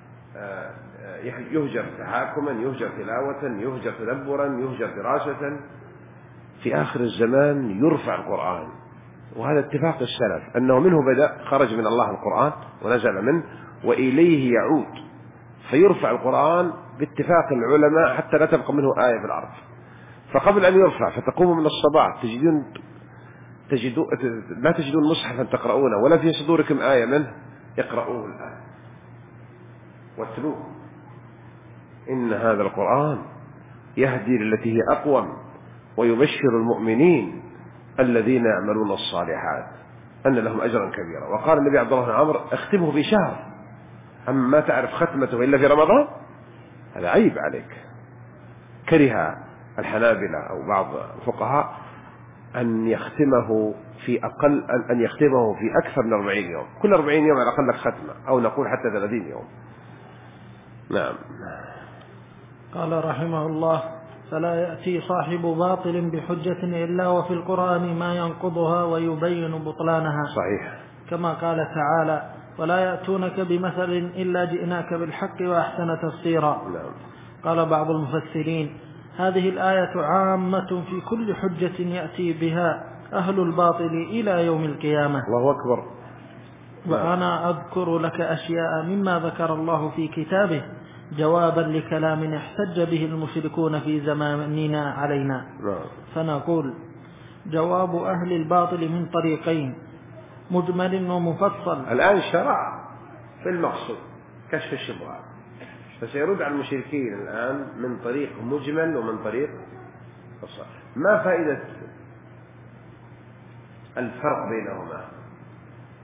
يهجر تحاكما، يهجر تلاوة، يهجر تدبرا، يهجر دراسة. في آخر الزمان يرفع القرآن، وهذا اتفاق السلف أنه منه بدأ، خرج من الله القرآن ونزل منه وإليه يعود، فيرفع القرآن باتفاق العلماء حتى لا تبقى منه آية في الأرض. فقبل أن يرفع فتقوموا من الصباح تجدون تجدون لا تجدون مصحفا تقرؤونه ولا في صدوركم آية منه، اقرؤوه الآن واتلوه. إن هذا القرآن يهدي للتي هي أقوم ويبشر المؤمنين الذين يعملون الصالحات أن لهم أجرا كبيرا. وقال النبي عبد الله بن عمرو اختمه في شهر، أما ما تعرف ختمته إلا في رمضان هذا عيب عليك. كره الحنابلة أو بعض الفقهاء أن يختمه في أقل أن يختمه في أكثر من أربعين يوم، كل أربعين يوم على الأقل لك ختمة، أو نقول حتى ثلاثين يوم. نعم. قال رحمه الله: فلا يأتي صاحب باطل بحجة إلا وفي القرآن ما ينقضها ويبين بطلانها. صحيح. كما قال تعالى: ولا يأتونك بمثل إلا جئناك بالحق وأحسن تفسيرا. نعم. قال بعض المفسرين: هذه الآية عامة في كل حجة يأتي بها أهل الباطل إلى يوم القيامة. الله أكبر. وأنا أذكر لك أشياء مما ذكر الله في كتابه جوابا لكلام احتج به المشركون في زماننا علينا. فنقول: جواب أهل الباطل من طريقين، مجمل ومفصل. الآن شرع في المقصود كشف الشبهات، فسيرد على المشركين الآن من طريق مجمل ومن طريق مفصل. ما فائدة الفرق بينهما؟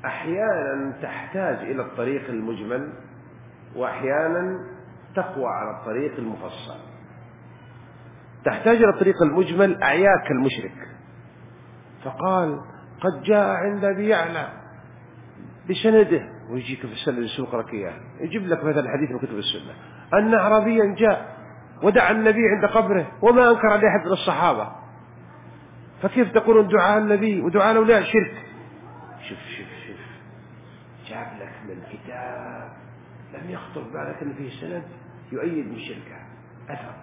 أحيانا تحتاج إلى الطريق المجمل، وأحيانا تقوى على الطريق المفصل. تحتاج إلى الطريق المجمل أعياك المشرك، فقال قد جاء عند أبي يعلى بسنده، ويجيك في السنة يسوق لك إياه، يجيب لك مثلا حديث من كتب السنة أن أعرابيا جاء ودعا النبي عند قبره وما أنكر عليه أحد من الصحابة، فكيف تقولون دعاء النبي ودعاء الأولياء شرك؟ شوف شوف شوف جاب لك من كتاب لم يخطر بالك أن فيه سند يؤيد من الشركة أثر.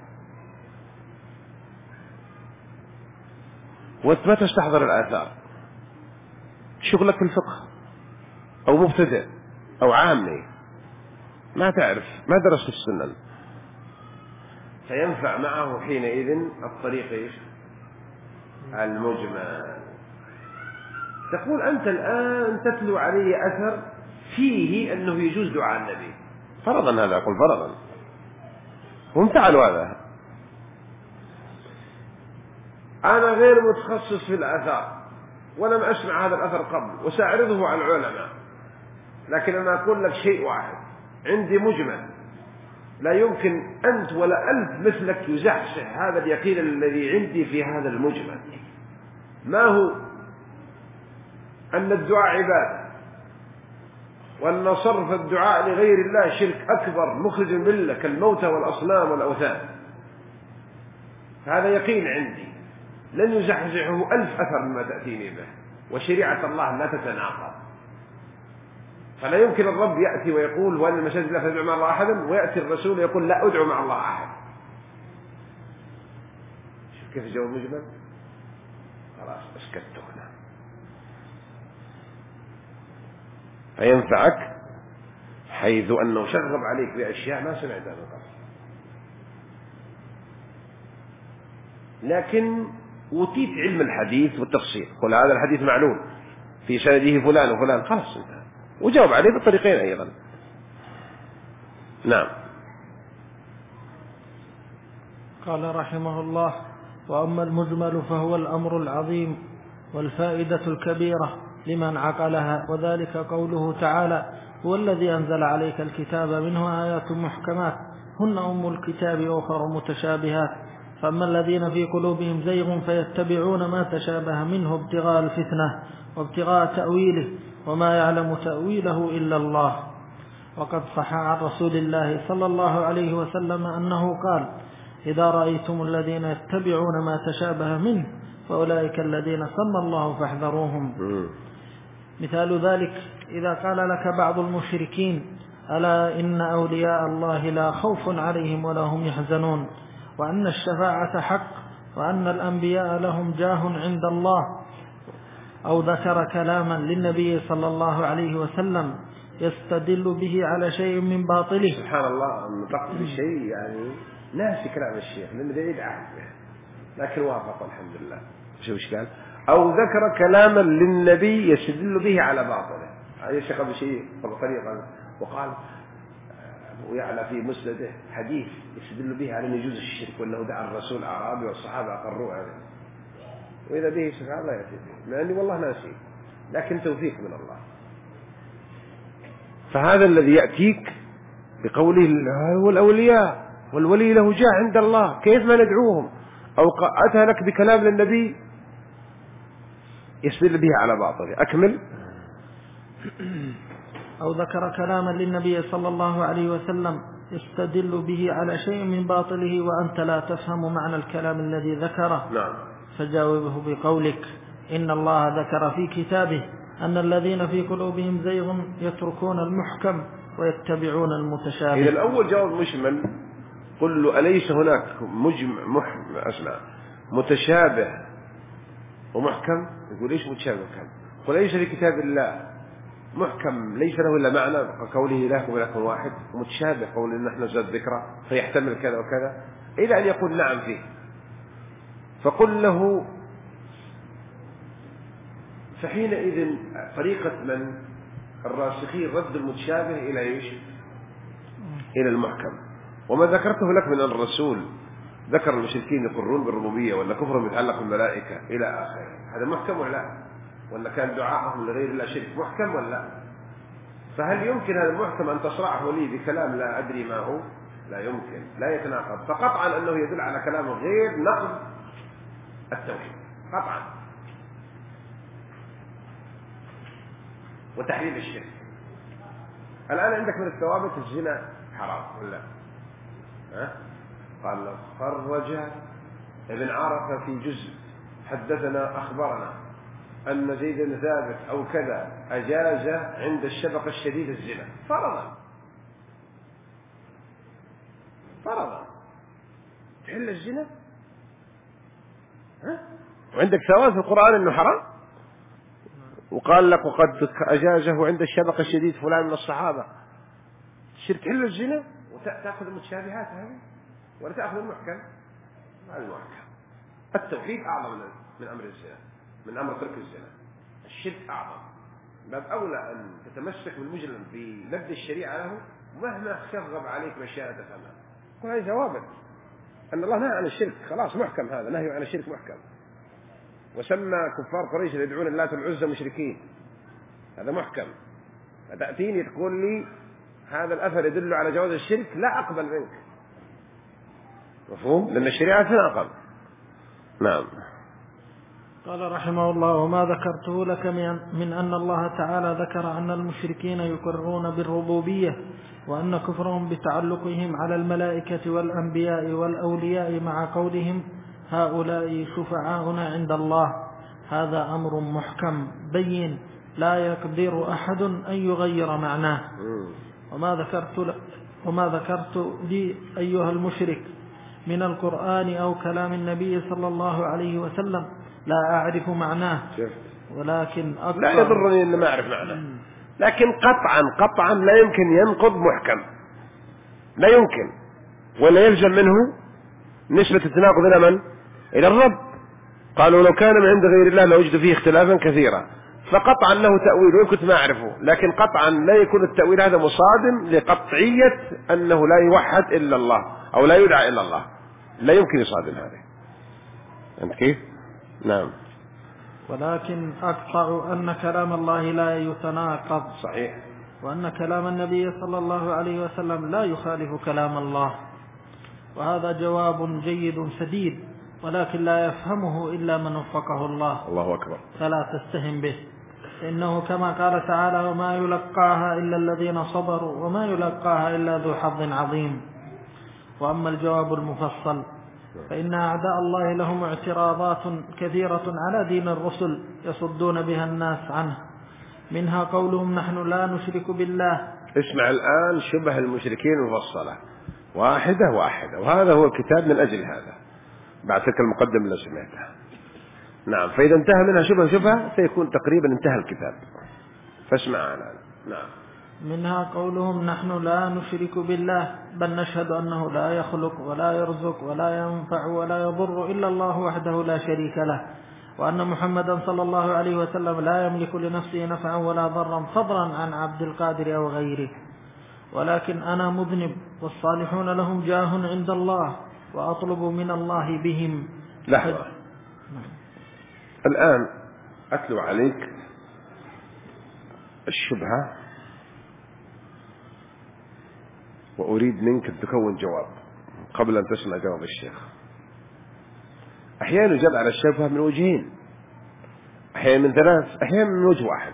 وأنت ما تستحضر الآثار، شغلك في الفقه أو مبتدئ أو عامي، ما تعرف، ما درست السنن، فينفع معه حينئذ الطريق إيش؟ المجمل. تقول أنت الآن تتلو عليه أثر فيه أنه يجوز دعاء النبي فرضا، هذا أقول فرضا، هم فعلوا هذا. أنا غير متخصص في الآثار ولم أسمع هذا الأثر قبل وسأعرضه على العلماء، لكن أنا أقول لك شيء واحد عندي مجمل لا يمكن أنت ولا ألف مثلك يزحزح هذا اليقين الذي عندي في هذا المجمل. ما هو؟ أن الدعاء عبادة، وأن صرف الدعاء لغير الله شرك أكبر مخرج من الملة كالموتى والأصنام والأوثان. هذا يقين عندي لن يزحزحه ألف أثر مما تأتيني به، وشريعة الله لا تتناقض. فلا يمكن الرب يأتي ويقول وأن المساجد لا تدعو مع الله أحدا، ويأتي الرسول يقول لا أدعو مع الله أحد. شوف كيف الجواب مجمل. خلاص اسكت هنا، فينفعك حيث أنه شغب عليك بأشياء ما سمعتها من قبل، لكن أوتيت علم الحديث والتفصيل، قل هذا الحديث معلوم في سنده فلان وفلان، خلاص انتهى، وجاوب عليه بالطريقين أيضا. نعم. قال رحمه الله: وأما المجمل فهو الأمر العظيم والفائدة الكبيرة لمن عقلها، وذلك قوله تعالى: هو الذي أنزل عليك الكتاب منه آيات محكمات هن أم الكتاب وأخر متشابهات، فأما الذين في قلوبهم زيغ فيتبعون ما تشابه منه ابتغاء الفتنة وابتغاء تأويله وما يعلم تأويله إلا الله. وقد صح عن رسول الله صلى الله عليه وسلم أنه قال: إذا رأيتم الذين يتبعون ما تشابه منه فأولئك الذين سمى الله فاحذروهم. مثال ذلك إذا قال لك بعض المشركين: ألا إن أولياء الله لا خوف عليهم ولا هم يحزنون، وأن الشفاعة حق، وأن الأنبياء لهم جاه عند الله، أو ذكر كلاما للنبي صلى الله عليه وسلم يستدل به على شيء من باطله. سبحان الله، نطق بشيء يعني ناسي كلام الشيخ لأنه بعيد عنه، لكن وافق الحمد لله. شو إيش قال؟ أو ذكر كلاما للنبي يستدل به على باطله. هذا الشيخ أبو شيء طريقا، وقال أبو يعلى في مسنده حديث يستدل به على يجوز الشرك، وأنه دعا الرسول أعرابي والصحابة أقروا عليه، وإذا به سبحان الله يأتي به، لأني والله ناسي، لكن توفيق من الله. فهذا الذي يأتيك بقوله هو الأولياء والولي له جاه عند الله، كيف ما ندعوهم؟ أو أتى لك بكلام للنبي يستدل به على باطله. أكمل. أو ذكر كلاما للنبي صلى الله عليه وسلم يستدل به على شيء من باطله وأنت لا تفهم معنى الكلام الذي ذكره. نعم. فجاوبه بقولك: إن الله ذكر في كتابه أن الذين في قلوبهم زيغ يتركون المحكم ويتبعون المتشابه. إذا الأول جواب مشمل، قل له أليس هناك مجمع محكم أسمع متشابه ومحكم؟ يقول إيش متشابه محكم؟ قل ليس في كتاب الله محكم ليس له إلا معنى قوله إلهكم إله واحد، ومتشابه قول إن نحن نزل ذكرى فيحتمل كذا وكذا، إلى أن يقول نعم فيه. فقل له فحينئذ طريقة من الراسخين رد المتشابه إلى إيش؟ إلى المحكم. وما ذكرته لك من الرسول ذكر المشركين يقرون بالربوبية ولا كفر متعلق بالملائكة إلى آخره، هذا محكم ولا؟ ولا كان دعاءهم لغير الله شرك محكم ولا لا؟ فهل يمكن هذا المحكم أن تصرعه لي بكلام لا أدري ما هو؟ لا يمكن، لا يتناقض. فقطعا أنه يدل على كلام غير نقض التوحيد قطعا وتحليل الشرك. الآن عندك من الثوابت الزنا حرام ولا ها؟ قال خرج ابن عرفة في جزء حدثنا أخبرنا أن زيد بن ثابت أو كذا أجاز عند الشفقة الشديد الزنا فرضا فرضا تحل الزنا ها؟ وعندك ثوابت في القرآن أنه حرام، وقال لك وقد أجازه عند الشفقة الشديد فلان من الصحابة. الشرك حل الزنا وتأخذ المتشابهات هذه ولا تأخذ المحكم؟ هذا المحكم. التوحيد أعظم من أمر الزنا، من أمر ترك الزنا. الشرك أعظم، باب أولى أن تتمسك بالمجرم بلبد الشريعة له مهما شغب عليك مشيئة تفهمها. كل هذه ثوابت أن الله نهى عن الشرك، خلاص محكم، هذا نهي عن الشرك محكم. وسمى كفار قريش يدعون اللات والعزى مشركين، هذا محكم. فتأتيني تقول لي هذا الأثر يدل على جواز الشرك، لا أقبل منك. مفهوم؟ لأن الشريعة تناقض. نعم. قال رحمه الله: وما ذكرته لك من أن الله تعالى ذكر أن المشركين يقرون بالربوبية، وأن كفرهم بتعلقهم على الملائكة والأنبياء والأولياء مع قولهم هؤلاء شفعاؤنا عند الله، هذا أمر محكم بين لا يقدر أحد أن يغير معناه. وما ذكرت وما ذكرت لي أيها المشرك من القرآن أو كلام النبي صلى الله عليه وسلم لا أعرف معناه، ولكن أكثر لا يضرني أن ما أعرف معناه، لكن قطعا قطعا لا يمكن ينقض محكم، لا يمكن، ولا يلزم منه نسبة التناقض إلى من؟ إلى الرب. قالوا لو كان من عند غير الله لوجد فيه اختلافا كثيرا، فقطعا له تأويل وإن كنت ما أعرفه، لكن قطعا لا يكون التأويل هذا مصادم لقطعية أنه لا يوحد إلا الله أو لا يدعى إلا الله، لا يمكن يصادم هذا. أنت كيف؟ نعم. ولكن أقطع أن كلام الله لا يتناقض. صحيح. وأن كلام النبي صلى الله عليه وسلم لا يخالف كلام الله، وهذا جواب جيد سديد، ولكن لا يفهمه إلا من وفقه الله. الله أكبر. فلا تستهن به، إنه كما قال تعالى: وما يلقاها إلا الذين صبروا وما يلقاها إلا ذو حظ عظيم. وأما الجواب المفصل فإن أعداء الله لهم اعتراضات كثيرة على دين الرسل يصدون بها الناس عنه، منها قولهم نحن لا نشرك بالله. اسمع الآن شبه المشركين مفصلة واحدة واحدة، وهذا هو الكتاب من أجل هذا بعد تلك المقدمة اللي سمعتها. نعم. فإذا انتهى منها شبه شبه سيكون تقريبا انتهى الكتاب، فاسمع الآن. نعم. منها قولهم نحن لا نشرك بالله، بل نشهد أنه لا يخلق ولا يرزق ولا ينفع ولا يضر إلا الله وحده لا شريك له، وأن محمدا صلى الله عليه وسلم لا يملك لنفسه نفعا ولا ضرا فضلا عن عبد القادر أو غيره، ولكن أنا مذنب والصالحون لهم جاه عند الله وأطلب من الله بهم. لحظة. الآن أتلو عليك الشبهة وأريد منك أن تكون جواب قبل أن تسمع جواب الشيخ. أحيانا يجاب على الشبهة من وجهين، أحيانا من ثلاث، أحيانا من وجه واحد.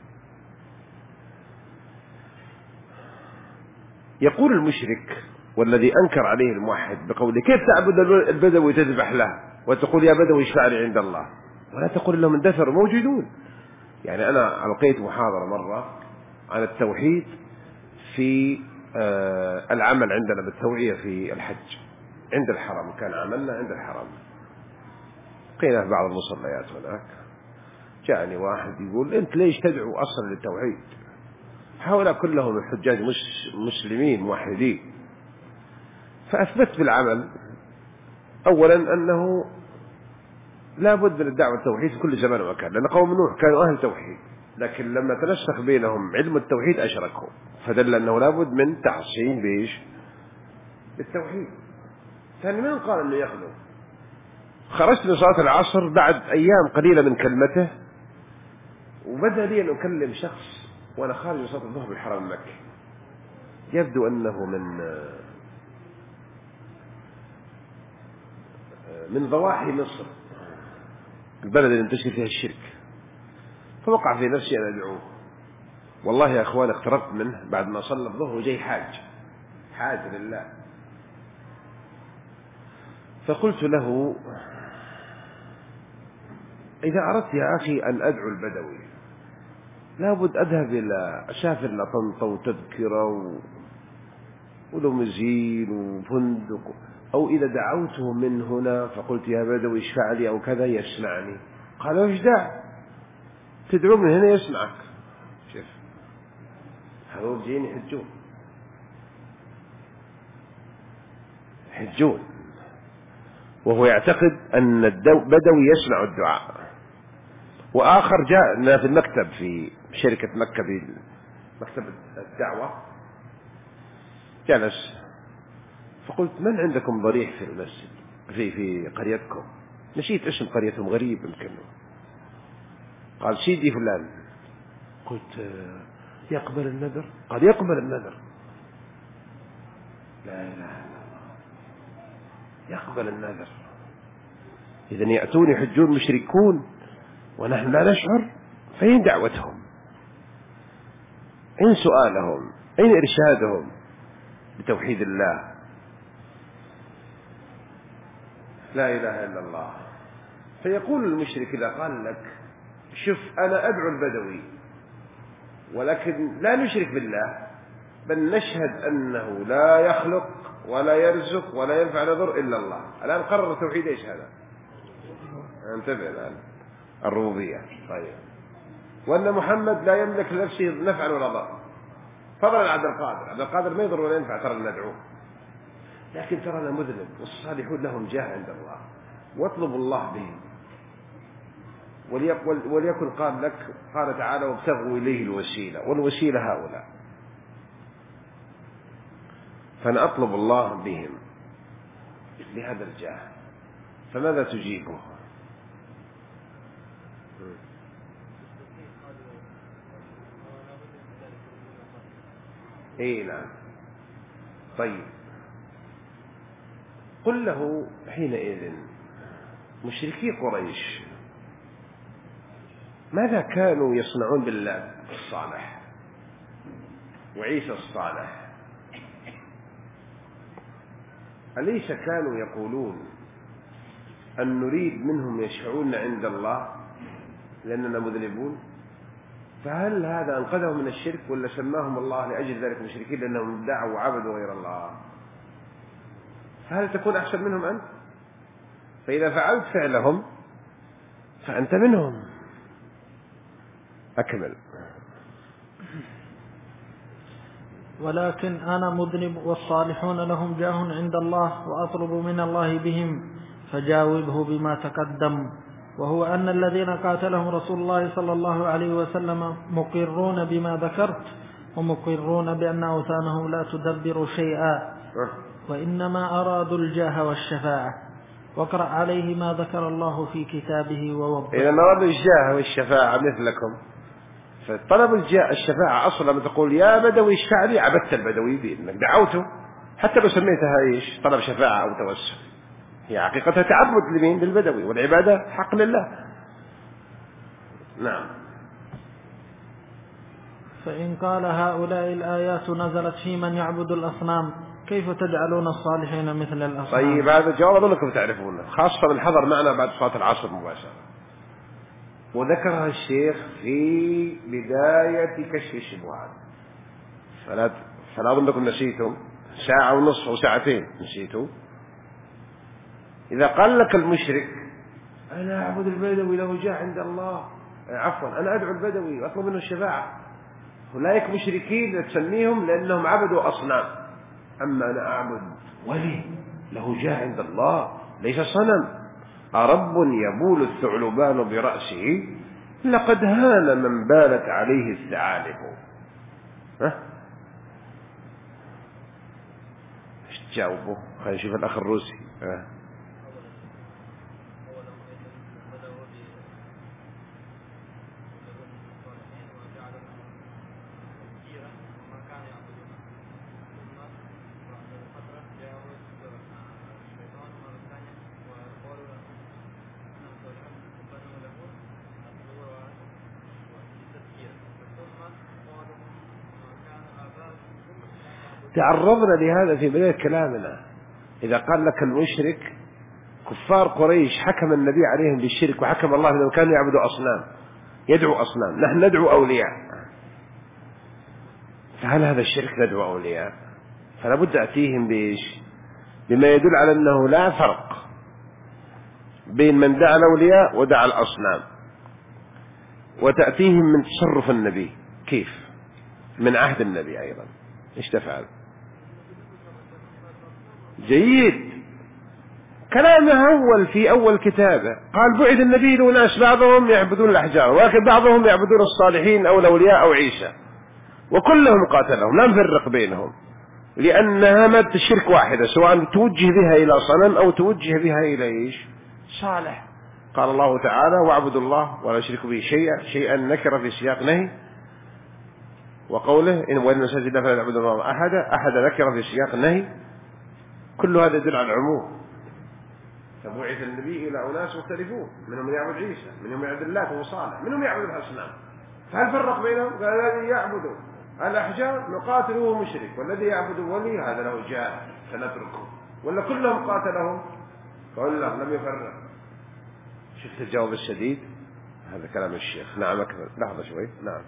يقول المشرك والذي أنكر عليه الموحد بقوله كيف تعبد البدوي تذبح له وتقول يا بدوي اشفع لي عند الله، ولا تقول لهم اندثروا موجودون. يعني أنا ألقيت محاضرة مرة عن التوحيد في آه العمل عندنا بالتوعية في الحج عند الحرم، كان عملنا عند الحرم، لقينا في بعض المصليات هناك. جاءني واحد يقول أنت ليش تدعو أصلا للتوحيد؟ هؤلاء كلهم الحجاج مش مسلمين موحدين. فأثبت بالعمل أولا أنه لا بد من الدعوة التوحيد في كل زمان ومكان، لأن قوم نوح كانوا أهل توحيد، لكن لما تنسخ بينهم علم التوحيد أشركوا، فدل أنه لا بد من تعصيم بيش بالتوحيد. ثاني من قال أنه يخلو؟ خرجت من صلاة العصر بعد أيام قليلة من كلمته وبدأ لي أن أكلم شخص وأنا خارج صلاة الظهر بالحرم المكي، يبدو أنه من من ضواحي مصر، البلد اللي ينتشر فيها الشرك، فوقع في نفسي أن أدعوه. والله يا أخوان اقتربت منه بعد ما صلى الظهر وجاي حاج حاج لله، فقلت له: إذا أردت يا أخي أن أدعو البدوي لابد أذهب إلى أسافر لطنطا وتذكرة و... ولومزين وفندق، أو إذا دعوته من هنا فقلت يا بدوي اشفع لي أو كذا يسمعني. قال: وش داع تدعو من هنا يسمعك؟ شوف هذول جايين يحجون يحجون وهو يعتقد أن البدوي يسمع الدعاء. وآخر جاء في المكتب في شركة مكة في مكتب الدعوة، جلس فقلت: من عندكم ضريح في المسجد في في قريتكم؟ نسيت اسم قريتهم غريب يمكن. قال: سيدي فلان. قلت: يقبل النذر؟ قال: يقبل النذر. لا إله إلا الله، يقبل النذر. إذن يأتون يحجون مشركون ونحن لا نشعر، فين دعوتهم؟ أين سؤالهم؟ أين إرشادهم بتوحيد الله؟ لا إله إلا الله. فيقول المشرك إذا قال لك: شوف أنا أدعو البدوي ولكن لا نشرك بالله، بل نشهد أنه لا يخلق ولا يرزق ولا ينفع نضر إلا الله. الآن قرر توحيد إيش هذا؟ انتبه الآن، الربوبية. طيب، وأن محمد لا يملك لنفسه نفعا ولا ضرا، فضلا عبد القادر. عبد القادر ما يضر ولا ينفع، ترى ندعوه، لكن ترانا مذنب، والصالحون لهم جاه عند الله، واطلبوا الله بهم. وليكن قال لك، قال تعالى: وابتغوا إليه الوسيلة، والوسيلة هؤلاء، فأنا أطلب الله بهم لهذا الجاه. فماذا تجيبه؟ اي نعم. طيب، قل له حينئذ: مشركي قريش ماذا كانوا يصنعون بالله الصالح وعيسى الصالح؟ أليس كانوا يقولون أن نريد منهم يشفعون عند الله لأننا مذنبون؟ فهل هذا أنقذهم من الشرك، ولا سماهم الله لأجل ذلك مشركين لأنهم دعوا وعبدوا غير الله؟ فهل تكون أحسن منهم أنت؟ فإذا فعلت فعلهم فأنت منهم. أكمل. ولكن أنا مذنب والصالحون لهم جاه عند الله، وأطلب من الله بهم، فجاوبه بما تقدم، وهو أن الذين قاتلهم رسول الله صلى الله عليه وسلم مقرون بما ذكرت، ومقرون بأن أوثانهم لا تدبر شيئا، وإنما أرادوا الجاه والشفاعة. واقرأ عليه ما ذكر الله في كتابه ووضح. إذا أرادوا الجاه والشفاعة مثلكم، فطلب الجاه الشفاعة أصلا لما تقول يا بدوي اشفع لي، عبدت البدوي بإذنك، دعوته، حتى لو سميتها إيش طلب شفاعة أو توسل، هي حقيقتها تعبد لمين؟ للبدوي، والعبادة حق لله. نعم. فإن قال هؤلاء الآيات نزلت في من يعبد الأصنام، كيف تجعلون الصالحين مثل الأصنام؟ طيب، هذا الجواب أظنكم تعرفونه، خاصة من حضر معنا بعد صلاة العصر مباشرة، وذكرها الشيخ في بداية كشف الشبهات، فلا فلا أظنكم نسيتم، ساعة ونصف أو ساعتين نسيتوا. إذا قال لك المشرك: أنا أعبد البدوي له جاه عند الله، عفوا أنا أدعو البدوي وأطلب منه الشفاعة، أولئك مشركين تسميهم لأنهم عبدوا أصنام. أما أنا أعبد ولي له جاه عند الله، ليس صنم. أرب يبول الثعلبان برأسه، لقد هان من بالت عليه الثعالب. ها؟ ايش تجاوبه؟ خلينا نشوف الأخ الروسي. ها؟ تعرضنا لهذا في بداية كلامنا. إذا قال لك المشرك كفار قريش حكم النبي عليهم بالشرك وحكم الله لو كانوا يعبدوا أصنام، يدعو أصنام، نحن ندعو أولياء، فهل هذا الشرك ندعو أولياء؟ فلا بد أتيهم بإيش؟ بما يدل على أنه لا فرق بين من دعا الأولياء ودعا الأصنام. وتأتيهم من تصرف النبي كيف من عهد النبي أيضا إيش تفعل. جيد. كلامه أول في أول كتابه قال بعث النبي لناس بعضهم يعبدون الأحجار ولكن بعضهم يعبدون الصالحين أو الأولياء أو عيسى وكلهم قاتلهم لا نفرق بينهم، لأنها مادة الشرك واحدة سواء توجه بها إلى صنم أو توجه بها إلى إيش؟ صالح. قال الله تعالى واعبدوا الله ولا يشركوا به شيئا، شيئا نكر في سياق نهي، وقوله إن وإن مساجد الله فلا تعبدوا الله أحدا، أحد نكر في سياق نهي، كل هذا يدل على العموم. فبعث النبي إلى أناس مختلفون، منهم من يعبد عيسى، منهم يعبد الله وصالح، منهم يعبد الأصنام، فهل فرق بينهم؟ قال الذي يعبد الأحجار نقاتله مشرك، والذي يعبد ولي هذا له جاهل فنتركه، ولا كلهم قاتلهم؟ قال لا لم يفرق. شفت الجواب الشديد؟ هذا كلام الشيخ. نعم أكمل. لحظة شوي. نعم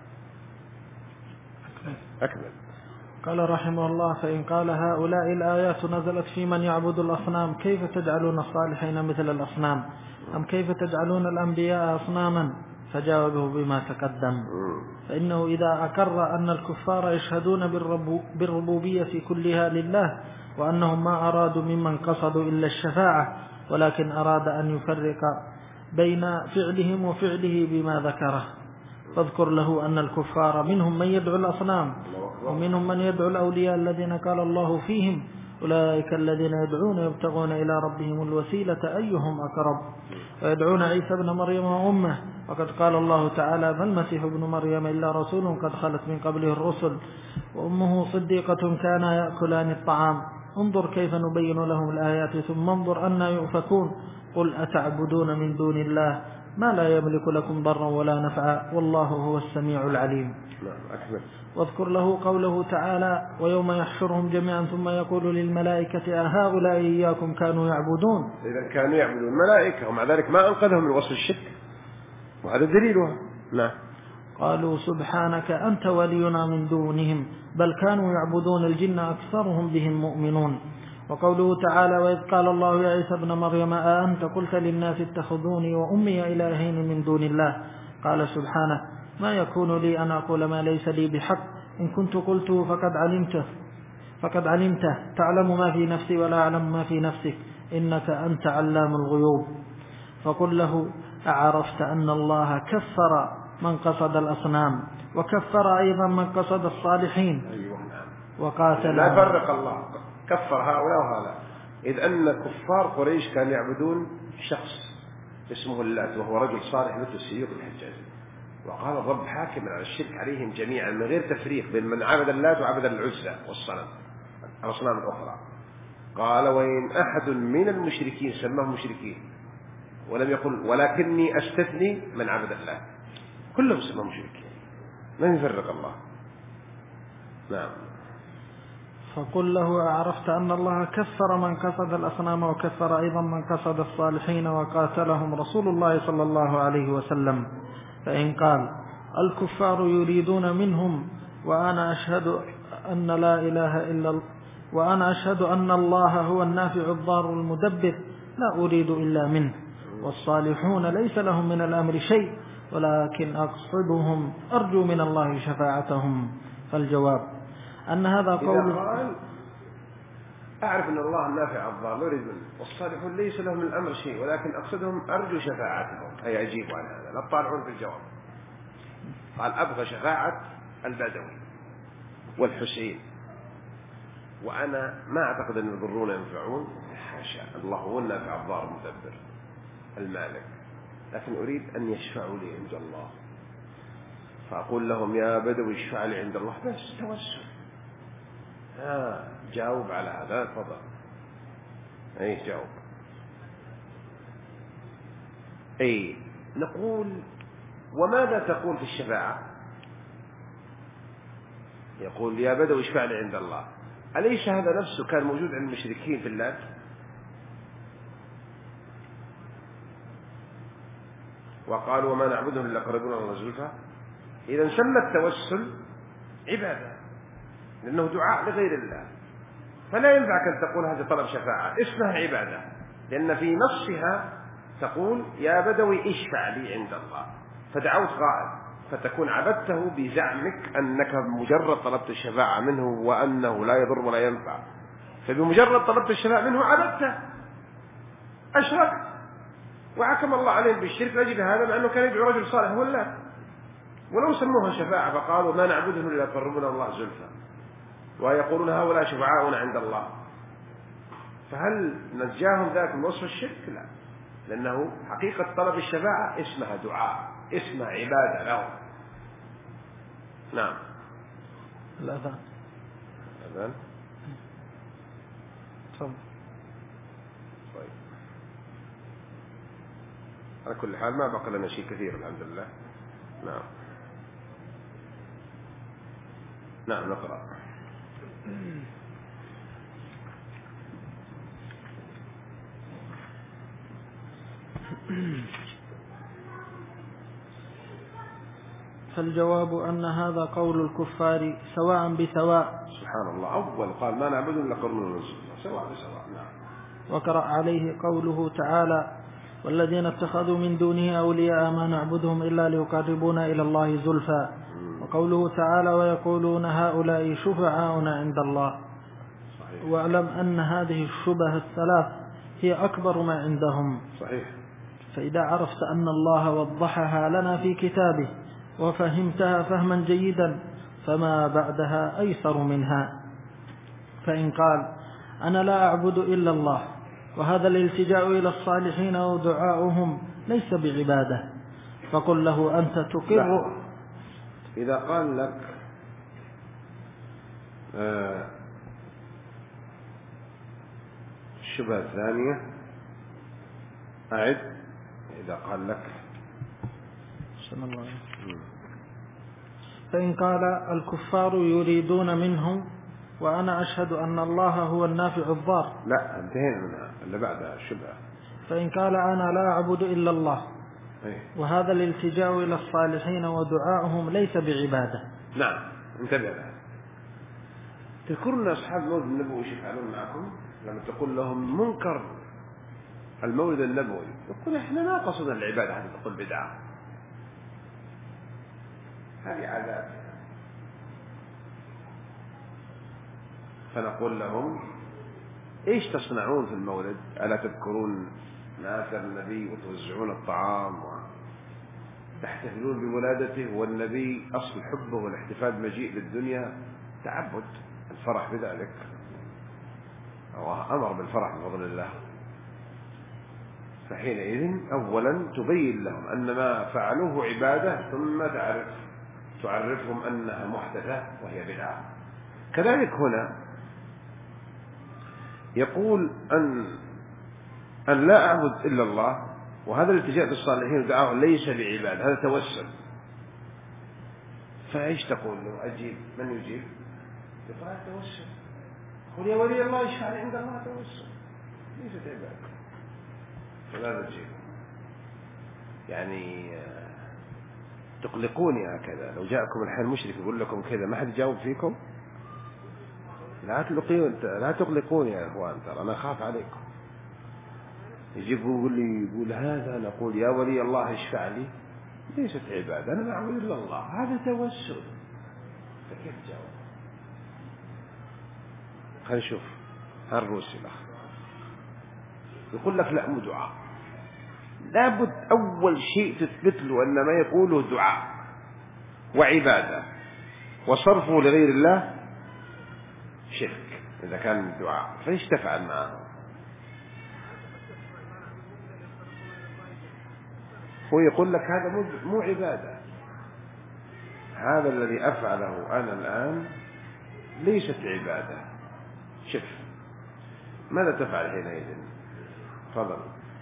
أكمل. قال رحمه الله فإن قال هؤلاء الآيات نزلت في من يعبد الأصنام كيف تجعلون الصالحين مثل الأصنام أم كيف تجعلون الأنبياء أصناما؟ فجاوبه بما تقدم. فإنه إذا أقر أن الكفار يشهدون بالربوبية كلها لله وأنهم ما أرادوا ممن قصدوا إلا الشفاعة ولكن أراد أن يفرق بين فعلهم وفعله بما ذكره، فاذكر له أن الكفار منهم من يدعو الأصنام ومنهم من يدعو الأولياء الذين قال الله فيهم أولئك الذين يدعون يبتغون إلى ربهم الوسيلة أيهم أقرب ويدعون عيسى ابن مريم وأمه، وقد قال الله تعالى ما المسيح ابن مريم إلا رسول قد خلت من قبله الرسل وأمه صديقة كانا يأكلان الطعام، انظر كيف نبين لهم الآيات ثم انظر أنا يؤفكون، قل أتعبدون من دون الله ما لا يملك لكم ضرا ولا نفعا والله هو السميع العليم. واذكر له قوله تعالى ويوم يحشرهم جميعا ثم يقول للملائكة أهؤلاء إياكم كانوا يعبدون. إذا كانوا يعبدون الملائكة ومع ذلك ما أنقذهم من وصف الشرك، وهذا دليلها. نعم. قالوا سبحانك أنت ولينا من دونهم بل كانوا يعبدون الجن أكثرهم بهم مؤمنون. وقوله تعالى وإذ قال الله يا عيسى ابن مريم أأنت قلت للناس اتخذوني وأمي إلهين من دون الله قال سبحانه ما يكون لي أن أقول ما ليس لي بحق إن كنت قلته فقد علمته فقد علمته تعلم ما في نفسي ولا أعلم ما في نفسك إنك أنت علام الغيوب. فقل له أعرفت أن الله كفر من قصد الأصنام وكفر أيضا من قصد الصالحين وقاتل. لا فرق الله كفر هؤلاء وهؤلاء، إذ أن كفار قريش كانوا يعبدون شخص اسمه اللات وهو رجل صالح مثل السيوط الحجازي، وقال الرب حاكما على الشرك عليهم جميعا من غير تفريق بين من عبد اللات وعبد العزى والصنم الأصنام الأخرى. قال وإن أحد من المشركين سماه مشركين ولم يقل ولكني أستثني من عبد الله، كلهم سماه مشركين ما يفرق الله. نعم. فقل له أعرفت أن الله كفر من قصد الأصنام وكفر أيضا من قصد الصالحين وقاتلهم رسول الله صلى الله عليه وسلم. فإن قال الكفار يريدون منهم وأنا أشهد أن لا إله إلا الله وأنا أشهد أن الله هو النافع الضار المدبر لا أريد إلا منه والصالحون ليس لهم من الأمر شيء ولكن أقصدهم أرجو من الله شفاعتهم. فالجواب أن هذا قول قال أعرف أن الله النافع الضار لا أريد منه والصالحون ليس لهم من الأمر شيء ولكن أقصدهم أرجو شفاعتهم، أي أجيب عن هذا لا تطالعون في الجواب. قال أبغى شفاعة البدوي والحسين وأنا ما أعتقد أن يضرون ينفعون، حاشا الله هو النافع الضار المدبر المالك، لكن أريد أن يشفعوا لي عند الله، فأقول لهم يا بدوي اشفع لي عند الله بس توسل. آه جاوب على هذا تفضل. أي جاوب. أي نقول وماذا تقول في الشفاعة؟ يقول يا بدوي اشفع لي عند الله، أليس هذا نفسه كان موجود عند المشركين في اللات؟ وقالوا وما نعبدهم إلا قربونا الله زلفى. إذا سمى التوسل عبادة لأنه دعاء لغير الله، فلا ينفعك أن تقول هذا طلب شفاعة، اسمها عبادة، لأن في نصها تقول يا بدوي اشفع لي عند الله، فدعوت غائب، فتكون عبدته بزعمك أنك مجرد طلبت الشفاعة منه وأنه لا يضر ولا ينفع، فبمجرد طلبت الشفاعة منه عبدته، أشرك وحكم الله عليهم بالشرك لأجل هذا، مع أنه كان يدعو رجل صالح هو الله، ولو سموها شفاعة فقالوا ما نعبدهم إلا يقربون الله زلفى، ويقولون هؤلاء شفعاؤنا عند الله، فهل نجاهم ذلك من وصف الشرك؟ لا، لأنه حقيقة طلب الشفاعة اسمها دعاء، اسمها عبادة له. نعم. الأذان. الأذان. طيب. طيب. على كل حال ما بقى لنا شيء كثير الحمد لله. نعم. نعم نقرأ. فالجواب أن هذا قول الكفار سواء بسواء. سبحان الله، أول قال ما نعبد إلا قرون سواء بسواء. نعم. وقرأ عليه قوله تعالى والذين اتخذوا من دونه أولياء ما نعبدهم إلا ليقربونا إلى الله زلفى، وقوله تعالى ويقولون هؤلاء شفعاؤنا عند الله. صحيح. واعلم أن هذه الشبه الثلاث هي أكبر ما عندهم. صحيح. فإذا عرفت أن الله وضحها لنا في كتابه وفهمتها فهما جيدا فما بعدها أيسر منها. فإن قال أنا لا أعبد إلا الله وهذا الالتجاء إلى الصالحين ودعاؤهم ليس بعبادة، فقل له أنت تقر. إذا قال لك آه الشبهة الثانية أعد. إذا قال لك سلام الله. فإن قال الكفار يريدون منهم وأنا أشهد أن الله هو النافع الضار. لا انتهينا منها اللي بعدها الشبهة. فإن قال أنا لا أعبد إلا الله وهذا الالتجاء إلى الصالحين ودعاؤهم ليس بعبادة. نعم انتبه لها. تذكرون أصحاب المولد النبوي ايش يفعلون معكم لما تقول لهم منكر المولد النبوي؟ يقول احنا ما قصدنا العبادة حتى تقول بدعة، هذه عادات. فنقول لهم ايش تصنعون في المولد؟ ألا تذكرون مآثر النبي وتوزعون الطعام وتحتفلون بولادته، والنبي أصل حبه والاحتفال بمجيء للدنيا تعبد، الفرح بذلك، الله أمر بالفرح بفضل الله. فحينئذ أولا تبين لهم أن ما فعلوه عبادة، ثم تعرف تعرفهم أنها محدثة وهي بدعة. كذلك هنا يقول أن أن لا أعبد إلا الله وهذا الالتجاء بالصالحين ودعاهم ليس بعبادة، هذا توسل. فإيش تقول له؟ أجيب. من يجيب؟ يقول توسل. قل يا ولي الله اشفع لي عند الله، توسل ليست عبادة. فماذا تجيب؟ يعني تقلقوني هكذا. لو جاءكم الحين مشرك يقول لكم كذا ما حد يجاوب فيكم؟ لا تقلقون لا تقلقوني يا اخوان، ترى انا اخاف عليكم. يجيب يقول لي يقول هذا، نقول يا ولي الله اشفع لي، ليست عبادة، انا لا اعبد الا الله، هذا توسل. فكيف تجاوب؟ خلينا نشوف هالروسي الاخ يقول لك لا مو دعاء. لابد اول شيء تثبت له ان ما يقوله دعاء وعبادة، وصرفه لغير الله شرك إذا كان دعاء. فإيش تفعل معه؟ هو يقول لك هذا مو عبادة، هذا الذي أفعله أنا الآن ليست عبادة. شوف ماذا تفعل حينئذ؟ تفضل.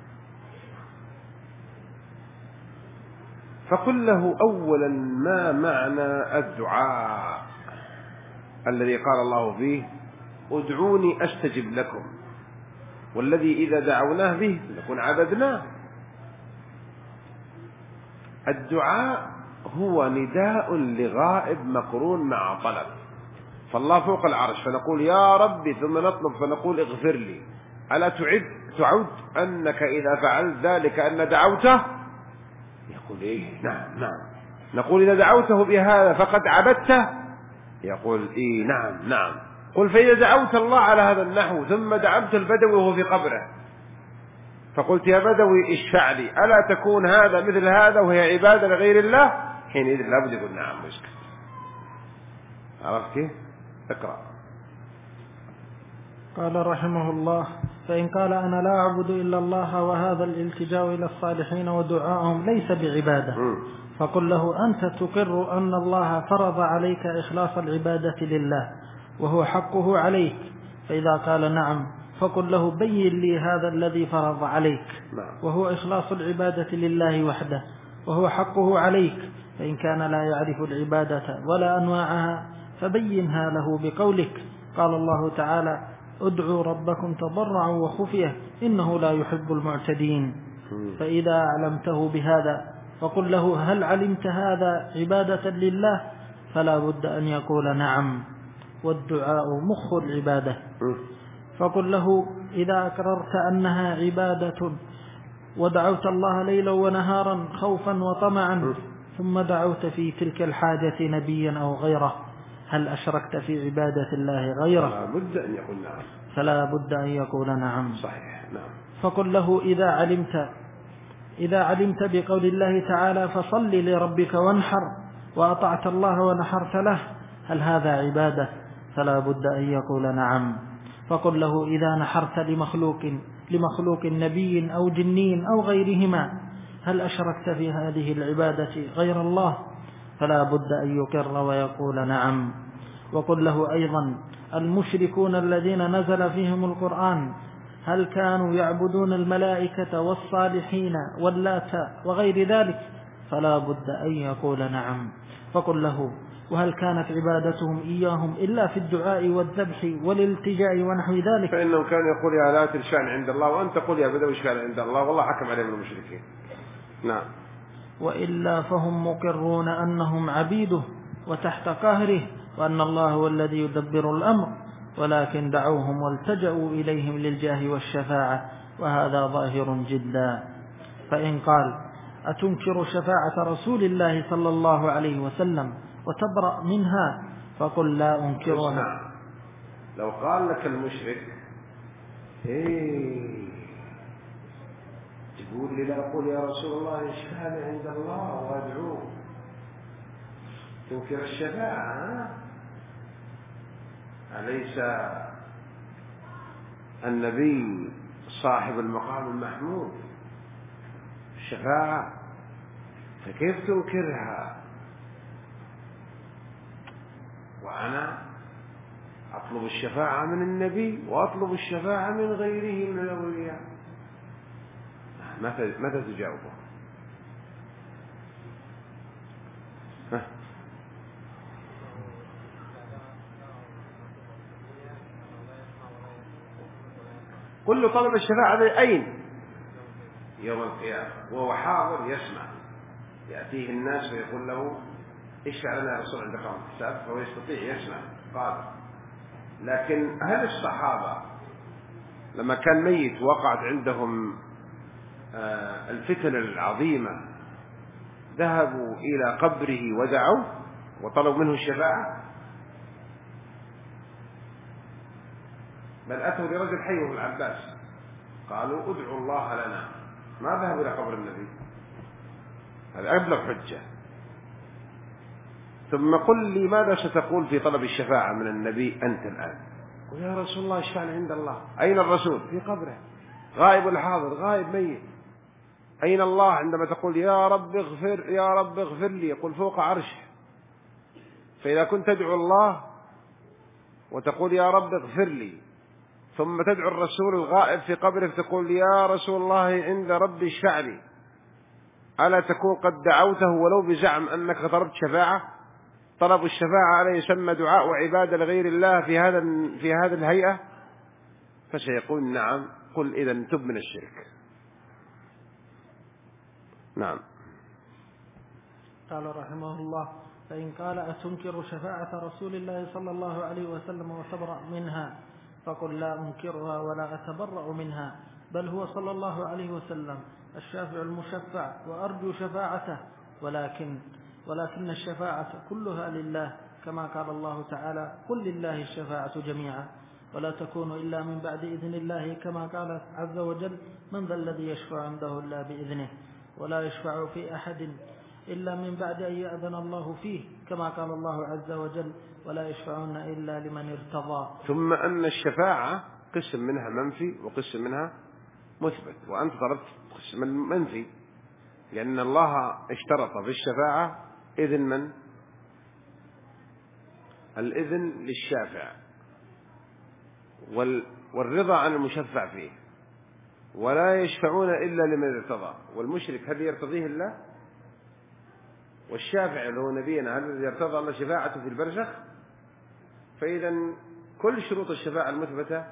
فقل له أولا ما معنى الدعاء الذي قال الله فيه ادعوني أستجب لكم، والذي إذا دعوناه به نكون عبدناه. الدعاء هو نداء لغائب مقرون مع طلب، فالله فوق العرش فنقول يا ربي، ثم نطلب فنقول اغفر لي. ألا تعد تعود أنك إذا فعلت ذلك أن دعوته؟ يقول إيه نعم نعم. نقول إذا دعوته بهذا فقد عبدته؟ يقول إيه نعم نعم. قل فإذا دعوت الله على هذا النحو ثم دعوت البدوي وهو في قبره فقلت يا بدوي اشفع لي، ألا تكون هذا مثل هذا وهي عبادة لغير الله؟ حينئذ لابد يقول نعم ويسكت. عرفت كيف؟ اقرأ. قال رحمه الله: فإن قال أنا لا أعبد إلا الله وهذا الالتجاء إلى الصالحين ودعاءهم ليس بعبادة، م. فقل له أنت تقر أن الله فرض عليك إخلاص العبادة لله وهو حقه عليك، فإذا قال نعم فقل له بين لي هذا الذي فرض عليك وهو إخلاص العبادة لله وحده وهو حقه عليك، فإن كان لا يعرف العبادة ولا أنواعها فبينها له بقولك قال الله تعالى ادعوا ربكم تضرعا وخفية إنه لا يحب المعتدين. فإذا أعلمته بهذا فقل له هل علمت هذا عبادة لله؟ فلا بد أن يقول نعم، والدعاء مخ العبادة. فقل له إذا أقررت أنها عبادة ودعوت الله ليلا ونهارا خوفا وطمعا ثم دعوت في تلك الحاجة نبيا أو غيره، هل أشركت في عبادة الله غيره؟ فلا بد أن يقول نعم. فلا بد أن يقول نعم. صحيح نعم. فقل له إذا علمت إذا علمت بقول الله تعالى فصل لربك وانحر وأطعت الله ونحرت له، هل هذا عبادة؟ فلا بد أن يقول نعم. فقل له إذا نحرت لمخلوق لمخلوق نبي أو جني أو غيرهما، هل أشركت في هذه العبادة غير الله؟ فلا بد أن يقر ويقول نعم. وقل له أيضا المشركون الذين نزل فيهم القرآن هل كانوا يعبدون الملائكة والصالحين واللات وغير ذلك؟ فلا بد أن يقول نعم. فقل له وهل كانت عبادتهم إياهم إلا في الدعاء والذبح والالتجاء ونحو ذلك؟ فإنهم كانوا يقول يا لات الشأن عند الله، وأنت تقول يا بدوي الشأن عند الله، والله حكم عليهم المشركين. نعم. وإلا فهم مقرون أنهم عبيده وتحت قهره وأن الله هو الذي يدبر الأمر، ولكن دعوهم والتجأوا إليهم للجاه والشفاعة، وهذا ظاهر جدا. فإن قال أتنكر شفاعة رسول الله صلى الله عليه وسلم وتبرأ منها؟ فقل لا أنكرها. لو قال لك المشرك إيه تقول لي لا أقول يا رسول الله اشفعني عند الله وادعوه، تنكر الشفاعة؟ أليس النبي صاحب المقام المحمود الشفاعة؟ فكيف تنكرها؟ وأنا أطلب الشفاعة من النبي وأطلب الشفاعة من غيره من الأولياء، متى متى تجاوبه؟ ها؟ كل طلب الشفاعة أين؟ يوم القيامة وهو حاضر يسمع، يأتيه الناس ويقول له اشفع لنا يا رسول عند قوم الحساب، فهو يستطيع يسمع قادر. لكن هل الصحابة لما كان ميت وقعت عندهم الفتن العظيمة ذهبوا إلى قبره ودعوا وطلبوا منه الشفاعة؟ بل أتوا لرجل حي وهو العباس قالوا ادعوا الله لنا، ما ذهبوا إلى قبر النبي. هذا أبلغ حجة. ثم قل لي ماذا ستقول في طلب الشفاعة من النبي أنت الآن؟ قل يا رسول الله اشفعني عند الله. أين الرسول؟ في قبره، غائب الحاضر، غائب ميت. أين الله عندما تقول يا رب اغفر يا رب اغفر لي؟ يقول فوق عرشه. فإذا كنت تدعو الله وتقول يا رب اغفر لي، ثم تدعو الرسول الغائب في قبره تقول يا رسول الله عند ربي اشفع لي، ألا تكون قد دعوته ولو بزعم أنك طلبت شفاعة؟ طلب الشفاعة عليه يسمى دعاء وعبادة لغير الله في هذا في هذه الهيئة؟ فسيقول نعم. قل إذن تب من الشرك. نعم. قال رحمه الله: فإن قال: أتنكر شفاعة رسول الله صلى الله عليه وسلم وتبرأ منها؟ فقل: لا أنكرها ولا أتبرأ منها، بل هو صلى الله عليه وسلم الشافع المشفع وأرجو شفاعته، ولكن ولكن الشفاعة كلها لله، كما قال الله تعالى: قل لله الشفاعة جميعا ولا تكون إلا من بعد إذن الله، كما قال عز وجل: من ذا الذي يشفع عنده إلا بإذنه ولا يشفع في أحد إلا من بعد أن يأذن الله فيه، كما قال الله عز وجل: ولا يشفعون إلا لمن ارتضى. ثم أن الشفاعة قسم منها منفي وقسم منها مثبت، وأنت طلبت قسم منفي، لأن الله اشترط في الشفاعة إذن من؟ الإذن للشافع والرضا عن المشفع فيه، ولا يشفعون إلا لمن ارتضى. والمشرك هل يرتضيه الله؟ والشافع اللي هو نبينا هل يرتضى الله شفاعته في البرزخ؟ فإذا كل شروط الشفاعة المثبتة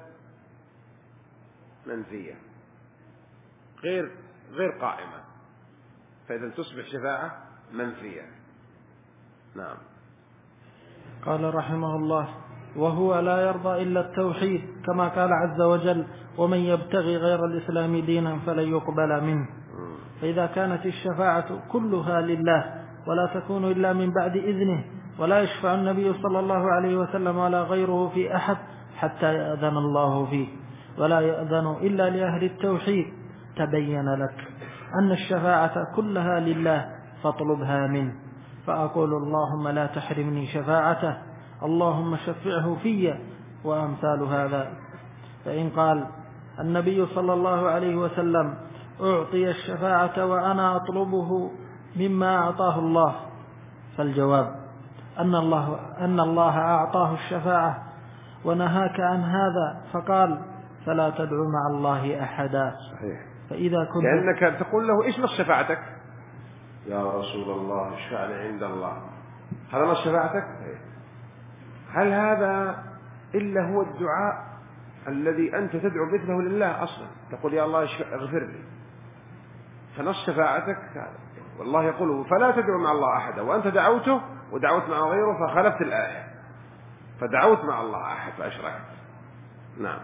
منفية غير غير قائمة، فإذا تصبح شفاعة منفية. نعم. قال رحمه الله: وهو لا يرضى إلا التوحيد، كما قال عز وجل: ومن يبتغي غير الإسلام دينا فلن يقبل منه. فإذا كانت الشفاعة كلها لله ولا تكون إلا من بعد إذنه، ولا يشفع النبي صلى الله عليه وسلم ولا غيره في أحد حتى يأذن الله فيه، ولا يأذن إلا لأهل التوحيد، تبين لك أن الشفاعة كلها لله فاطلبها منه. فأقول: اللهم لا تحرمني شفاعته، اللهم شفعه في، وأمثال هذا. فإن قال: النبي صلى الله عليه وسلم أعطي الشفاعة وأنا أطلبه مما أعطاه الله، فالجواب أن الله, أن الله أعطاه الشفاعة ونهاك عن هذا، فقال: فلا تدعو مع الله أحدا. صحيح. فإذا كنت لأنك تقول له: إيش نص شفاعتك؟ يا رسول الله اشفع لي عند الله. هذا نص شفاعتك؟ هل هذا إلا هو الدعاء الذي أنت تدعو مثله لله أصلا؟ تقول: يا الله اغفر لي. فنص شفاعتك هذا. والله يقول: فلا تدعو مع الله أحدا، وأنت دعوته ودعوت مع غيره فخلفت الآية، فدعوت مع الله أحد فأشركت. نعم.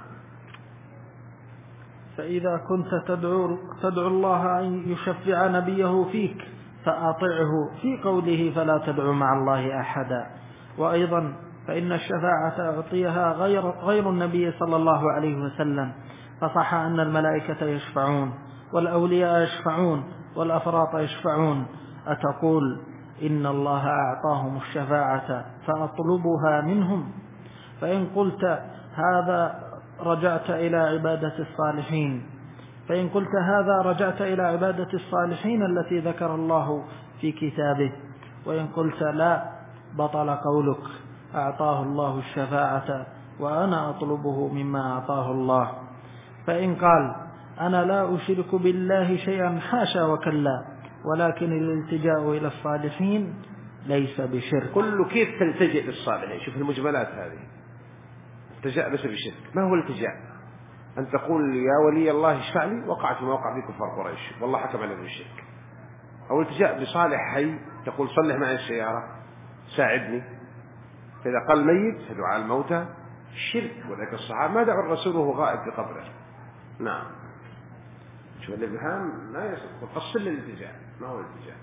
فإذا كنت تدعو, تدعو الله أن يشفع نبيه فيك فأطعه في قوله: فلا تدعو مع الله أحدا. وأيضا فإن الشفاعة أعطيها غير, غير النبي صلى الله عليه وسلم، فصح أن الملائكة يشفعون والأولياء يشفعون والأفراط يشفعون. أتقول إن الله أعطاهم الشفاعة فأطلبها منهم؟ فإن قلت هذا رجعت إلى عبادة الصالحين فإن قلت هذا رجعت إلى عبادة الصالحين التي ذكر الله في كتابه. وإن قلت لا، بطل قولك: أعطاه الله الشفاعة وأنا أطلبه مما أعطاه الله. فإن قال: أنا لا أشرك بالله شيئا، حاشا وكلا، ولكن الالتجاء إلى الصالحين ليس بشرك. كل كيف تلتجئ للصالحين؟ شوف المجملات هذه. التجاء ليس بشرك. ما هو الالتجاء؟ أن تقول: يا ولي الله اشفع لي، وقعت ما وقع في كفار قريش والله حكم عليه بالشرك. أو التجاء بصالح حي، تقول: صلح معي السيارة، ساعدني. فإذا قال ميت فدعاء الموتى الشرك. وذلك الصحابة ما دعوا الرسول وهو غائب في قبره. نعم. شو الإبهام ما يصدق. فصل الالتجاء. ما هو الالتجاء؟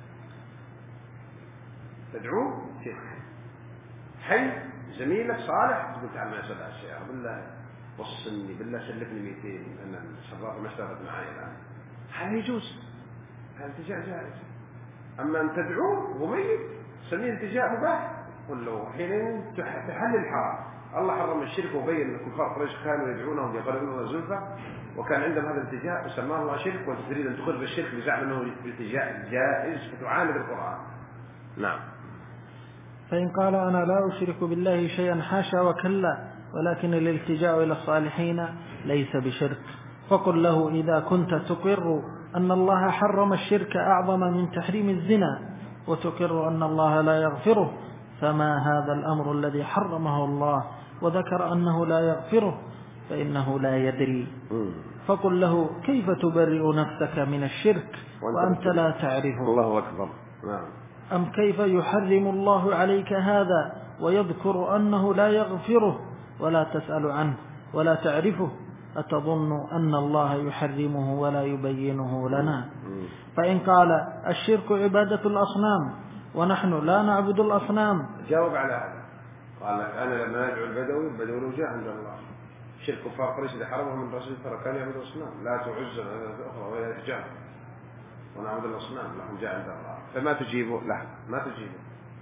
تدعوه شرك. حي زميلك صالح تقول: تعال ما يصلح السيارة، بالله وصلني، بالله سلفني مئتين، أنا السراق ما اشتغلت معي الآن. هذا يجوز، هذا التجاء جائز. أما أن تدعوه وميت سميه التجاء مباح. قل له حين تحل الحرام. الله حرم الشرك وبين أن كفار قريش كانوا يدعونهم يقربون زلفى، وكان عندهم هذا الالتجاء وسماه الله شرك، وأنت تريد أن تخرج الشرك بزعم أنه الالتجاء جائز، فتعاند القرآن. نعم. فإن قال: أنا لا أشرك بالله شيئا، حاشا وكلا، ولكن الالتجاء إلى الصالحين ليس بشرك، فقل له: إذا كنت تقر أن الله حرم الشرك أعظم من تحريم الزنا، وتقر أن الله لا يغفره، فما هذا الأمر الذي حرمه الله وذكر أنه لا يغفره فإنه لا يدري. فقل له كيف تبرئ نفسك من الشرك وأنت لا تعرفه؟ الله أكبر. نعم. أم كيف يحرم الله عليك هذا ويذكر أنه لا يغفره ولا تسأل عنه ولا تعرفه؟ أتظن أن الله يحرمه ولا يبينه لنا؟ فإن قال الشرك عبادة الأصنام ونحن لا نعبد الأصنام، جاوب على هذا. قال لك أنا لما ندعو البدوي البدوي له جاء عند الله. شرك كفار قريش اللي حرمهم من رسول ترى كانوا يعبدوا الأصنام، لا تعز أخرى ولا يحجاب ونعبد الأصنام لهم جاء عند الله. فما تجيبه؟ لا ما تجيبه.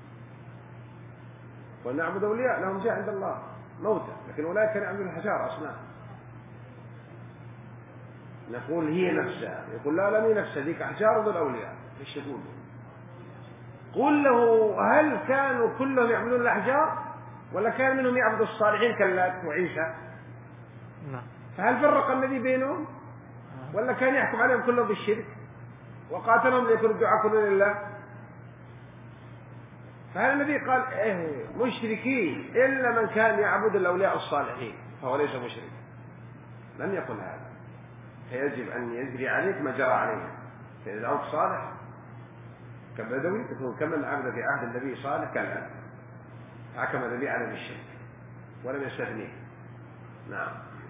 ونعبد أولياء لهم جاء عند الله موتى، لكن أولئك كانوا يعبدون الحجارة أصنام. نقول هي نفسها، يقول لا لا هي نفسها ذيك أحجار ذو الأولياء. إيش يقول؟ قل له هل كانوا كلهم يعبدون الأحجار ولا كان منهم يعبدوا الصالحين كاللات وعيسى؟ نعم. فهل فرق النبي بينهم ولا كان يحكم عليهم كلهم بالشرك وقاتلهم ليكونوا الدعاء كلهم لله؟ فهل النبي قال إيه مشركين إلا من كان يعبد الأولياء الصالحين فهو ليس مشرك؟ لم يقل هذا. فيجب أن يجري عليك ما جرى عليه. فإذا دعوك صالح كبدوي تكون كمن عبد في عهد النبي صالح كالآن. حكم النبي على بالشرك ولم يستثنيه. نعم.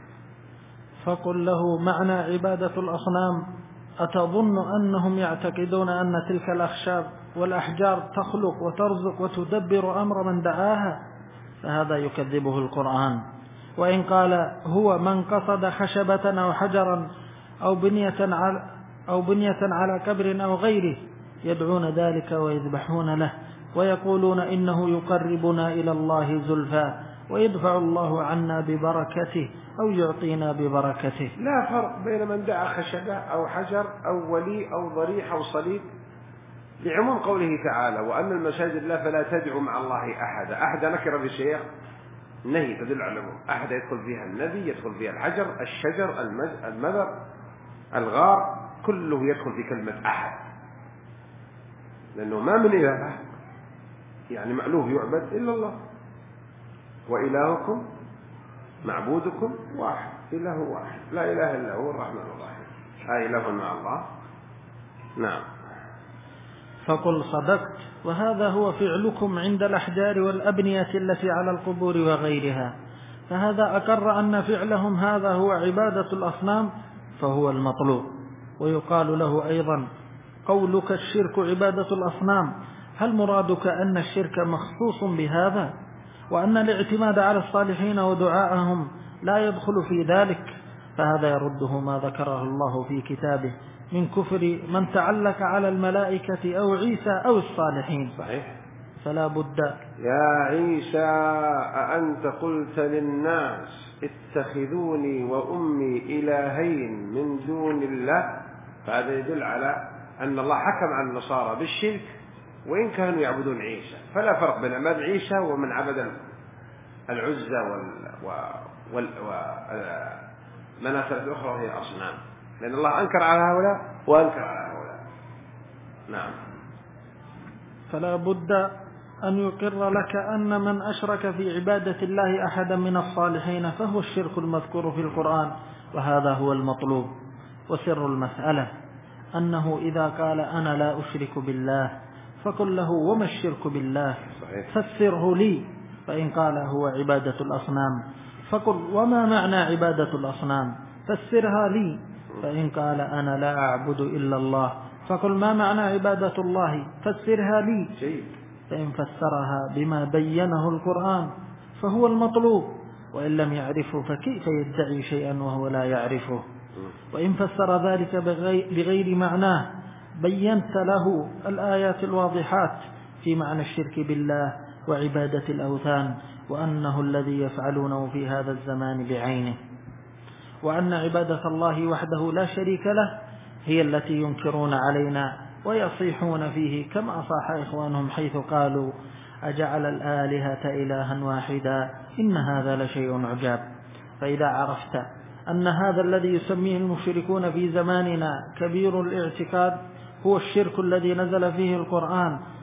فقل له معنى عبادة الأصنام أتظن أنهم يعتقدون أن تلك الأخشاب والأحجار تخلق وترزق وتدبر أمر من دعاها؟ فهذا يكذبه القرآن. وإن قال هو من قصد خشبة أو حجرا أو بنية على, أو بنية على كبر أو غيره يدعون ذلك ويذبحون له ويقولون إنه يقربنا إلى الله زلفى ويدفع الله عنا ببركته أو يعطينا ببركته. لا فرق بين من دعا خشبة أو حجر أو ولي أو ضريح أو صليب لعموم قوله تعالى وأن المساجد الله فلا تدعوا مع الله أحد. أحد نكر بشيء نهي تدل على العموم. أحد يدخل فيها النبي، يدخل فيها الحجر، الشجر، المذر، الغار، كله يدخل في كلمة أحد، لأنه ما من إله يعني مألوه يعبد إلا الله. وإلهكم معبودكم واحد، إله واحد لا إله إلا هو الرحمن الرحيم. هاي إله مع الله. نعم. فقل صدقت وهذا هو فعلكم عند الأحجار والأبنية التي على القبور وغيرها. فهذا أقر أن فعلهم هذا هو عبادة الأصنام فهو المطلوب. ويقال له أيضا قولك الشرك عبادة الأصنام هل مرادك أن الشرك مخصوص بهذا وأن الاعتماد على الصالحين ودعاءهم لا يدخل في ذلك؟ فهذا يرده ما ذكره الله في كتابه من كفر من تعلق على الملائكة أو عيسى أو الصالحين. صحيح. فلا بد. يا عيسى أأنت قلت للناس اتخذوني وأمي إلهين من دون الله؟ فهذا يدل على أن الله حكم على النصارى بالشرك وإن كانوا يعبدون عيسى. فلا فرق بين عباد عيسى ومن عبد العزى وال والمناسل الأخرى وهي أصنام، لأن الله أنكر على هؤلاء وأنكر على هؤلاء. نعم. فلا بد أن يقر لك أن من أشرك في عبادة الله أحدا من الصالحين فهو الشرك المذكور في القرآن، وهذا هو المطلوب. وسر المسألة أنه إذا قال أنا لا أشرك بالله فقل له وما الشرك بالله؟ فسره لي. فإن قال هو عبادة الأصنام فقل وما معنى عبادة الأصنام؟ فسرها لي. فإن قال أنا لا أعبد إلا الله فقل ما معنى عبادة الله؟ فسرها لي. فإن فسرها بما بينه القرآن فهو المطلوب، وإن لم يعرفه فكيف يدعي شيئا وهو لا يعرفه؟ وإن فسر ذلك بغير معناه بينت له الآيات الواضحات في معنى الشرك بالله وعبادة الأوثان وأنه الذي يفعلونه في هذا الزمان بعينه، وأن عبادة الله وحده لا شريك له هي التي ينكرون علينا ويصيحون فيه كما صاح إخوانهم حيث قالوا أجعل الآلهة إلها واحدا إن هذا لشيء عجاب. فإذا عرفت أن هذا الذي يسميه المشركون في زماننا كبير الاعتقاد هو الشرك الذي نزل فيه القرآن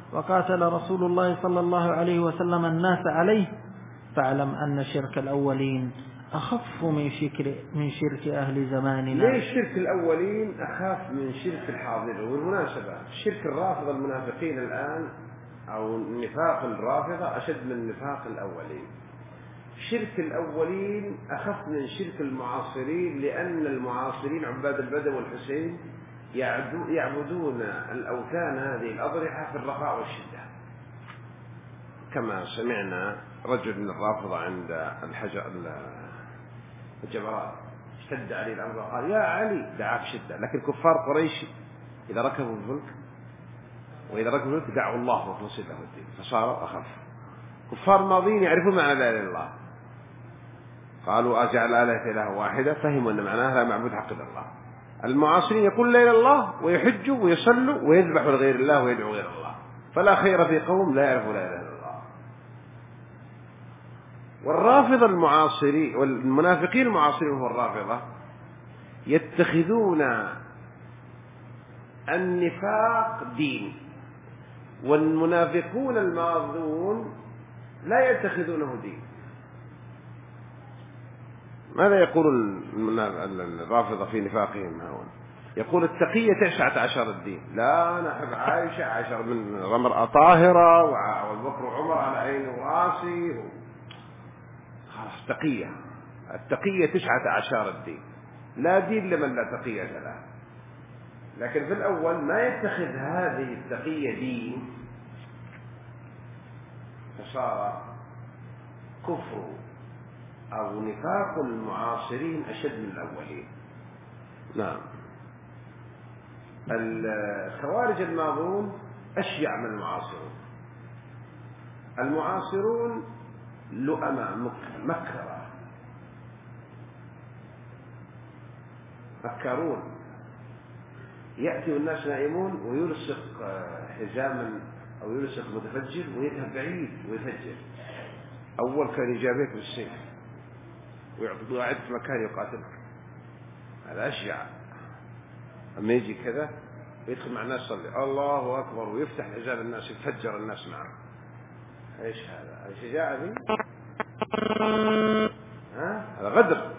وقاتل رسول الله صلى الله عليه وسلم الناس عليه، فاعلم أن شرك الأولين أخف من شرك, من شرك أهل زماننا. ليش شرك الأولين أخاف من شرك الحاضرين؟ والمناسبة شرك الرافضة المنافقين الآن أو نفاق الرافضة أشد من نفاق الأولين. شرك الأولين أخف من شرك المعاصرين، لأن المعاصرين عباد البدو والحسين يعبدون الأوثان هذه الأضرحة في الرخاء والشدة، كما سمعنا رجل من الرافضة عند الحجر الجبرات اشتد عليه الأمر قال يا علي، دعاه بشدة. لكن كفار قريش إذا ركبوا الفلك وإذا ركبوا الفلك دعوا الله وخلصوا له الدين فصاروا أخف. كفار ماضين يعرفون معنى لا إله إلا الله، قالوا أجعل آلهة إله واحدة، فهموا أن معناها لا معبود حق إلا الله. المعاصرين يقول لا إله إلا الله ويحجوا ويصلوا ويذبحوا لغير الله ويدعوا غير الله، فلا خير في قوم لا يعرفوا لا إله إلا الله. والرافضة المعاصرين والمنافقين المعاصرين هو الرافضة يتخذون النفاق دين، والمنافقون الماضون لا يتخذونه دين. ماذا يقول الرافضة في نفاقهم هون؟ يقول التقية تسعة عشر الدين. لا، أنا أحب عائشة عشر من امرأة طاهرة والبكر عمر على عيني وراسي، خلاص تقية. التقية تسعة عشر الدين، لا دين لمن لا تقية له. لكن في الأول ما يتخذ هذه التقية دين، فصار كفر أو نفاق المعاصرين أشد من الأولين. نعم، الخوارج الماضون أشيع من المعاصرون. المعاصرون لؤماء مكرة مكرون، يأتي الناس نائمون ويلصق حزاما أو يلصق متفجر ويذهب بعيد ويفجر. أول كان يجابك بالسيف ويعطيه قاعد في مكان يقاتلك، هذا أشجع. أما يجي كذا ويدخل مع الناس صلي الله أكبر ويفتح حجاب الناس يفجر الناس معه. إيش هذا؟ هذا شجاعة ذي؟ ها؟ هذا غدر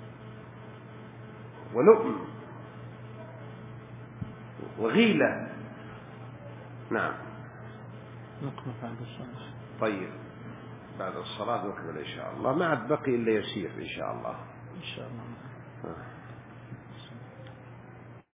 ولؤم وغيلة. نعم. نقف بعد الصلاة. طيب، بعد الصلاة نكمل إن شاء الله. ما عاد بقي إلا يسير إن شاء الله. إن شاء الله.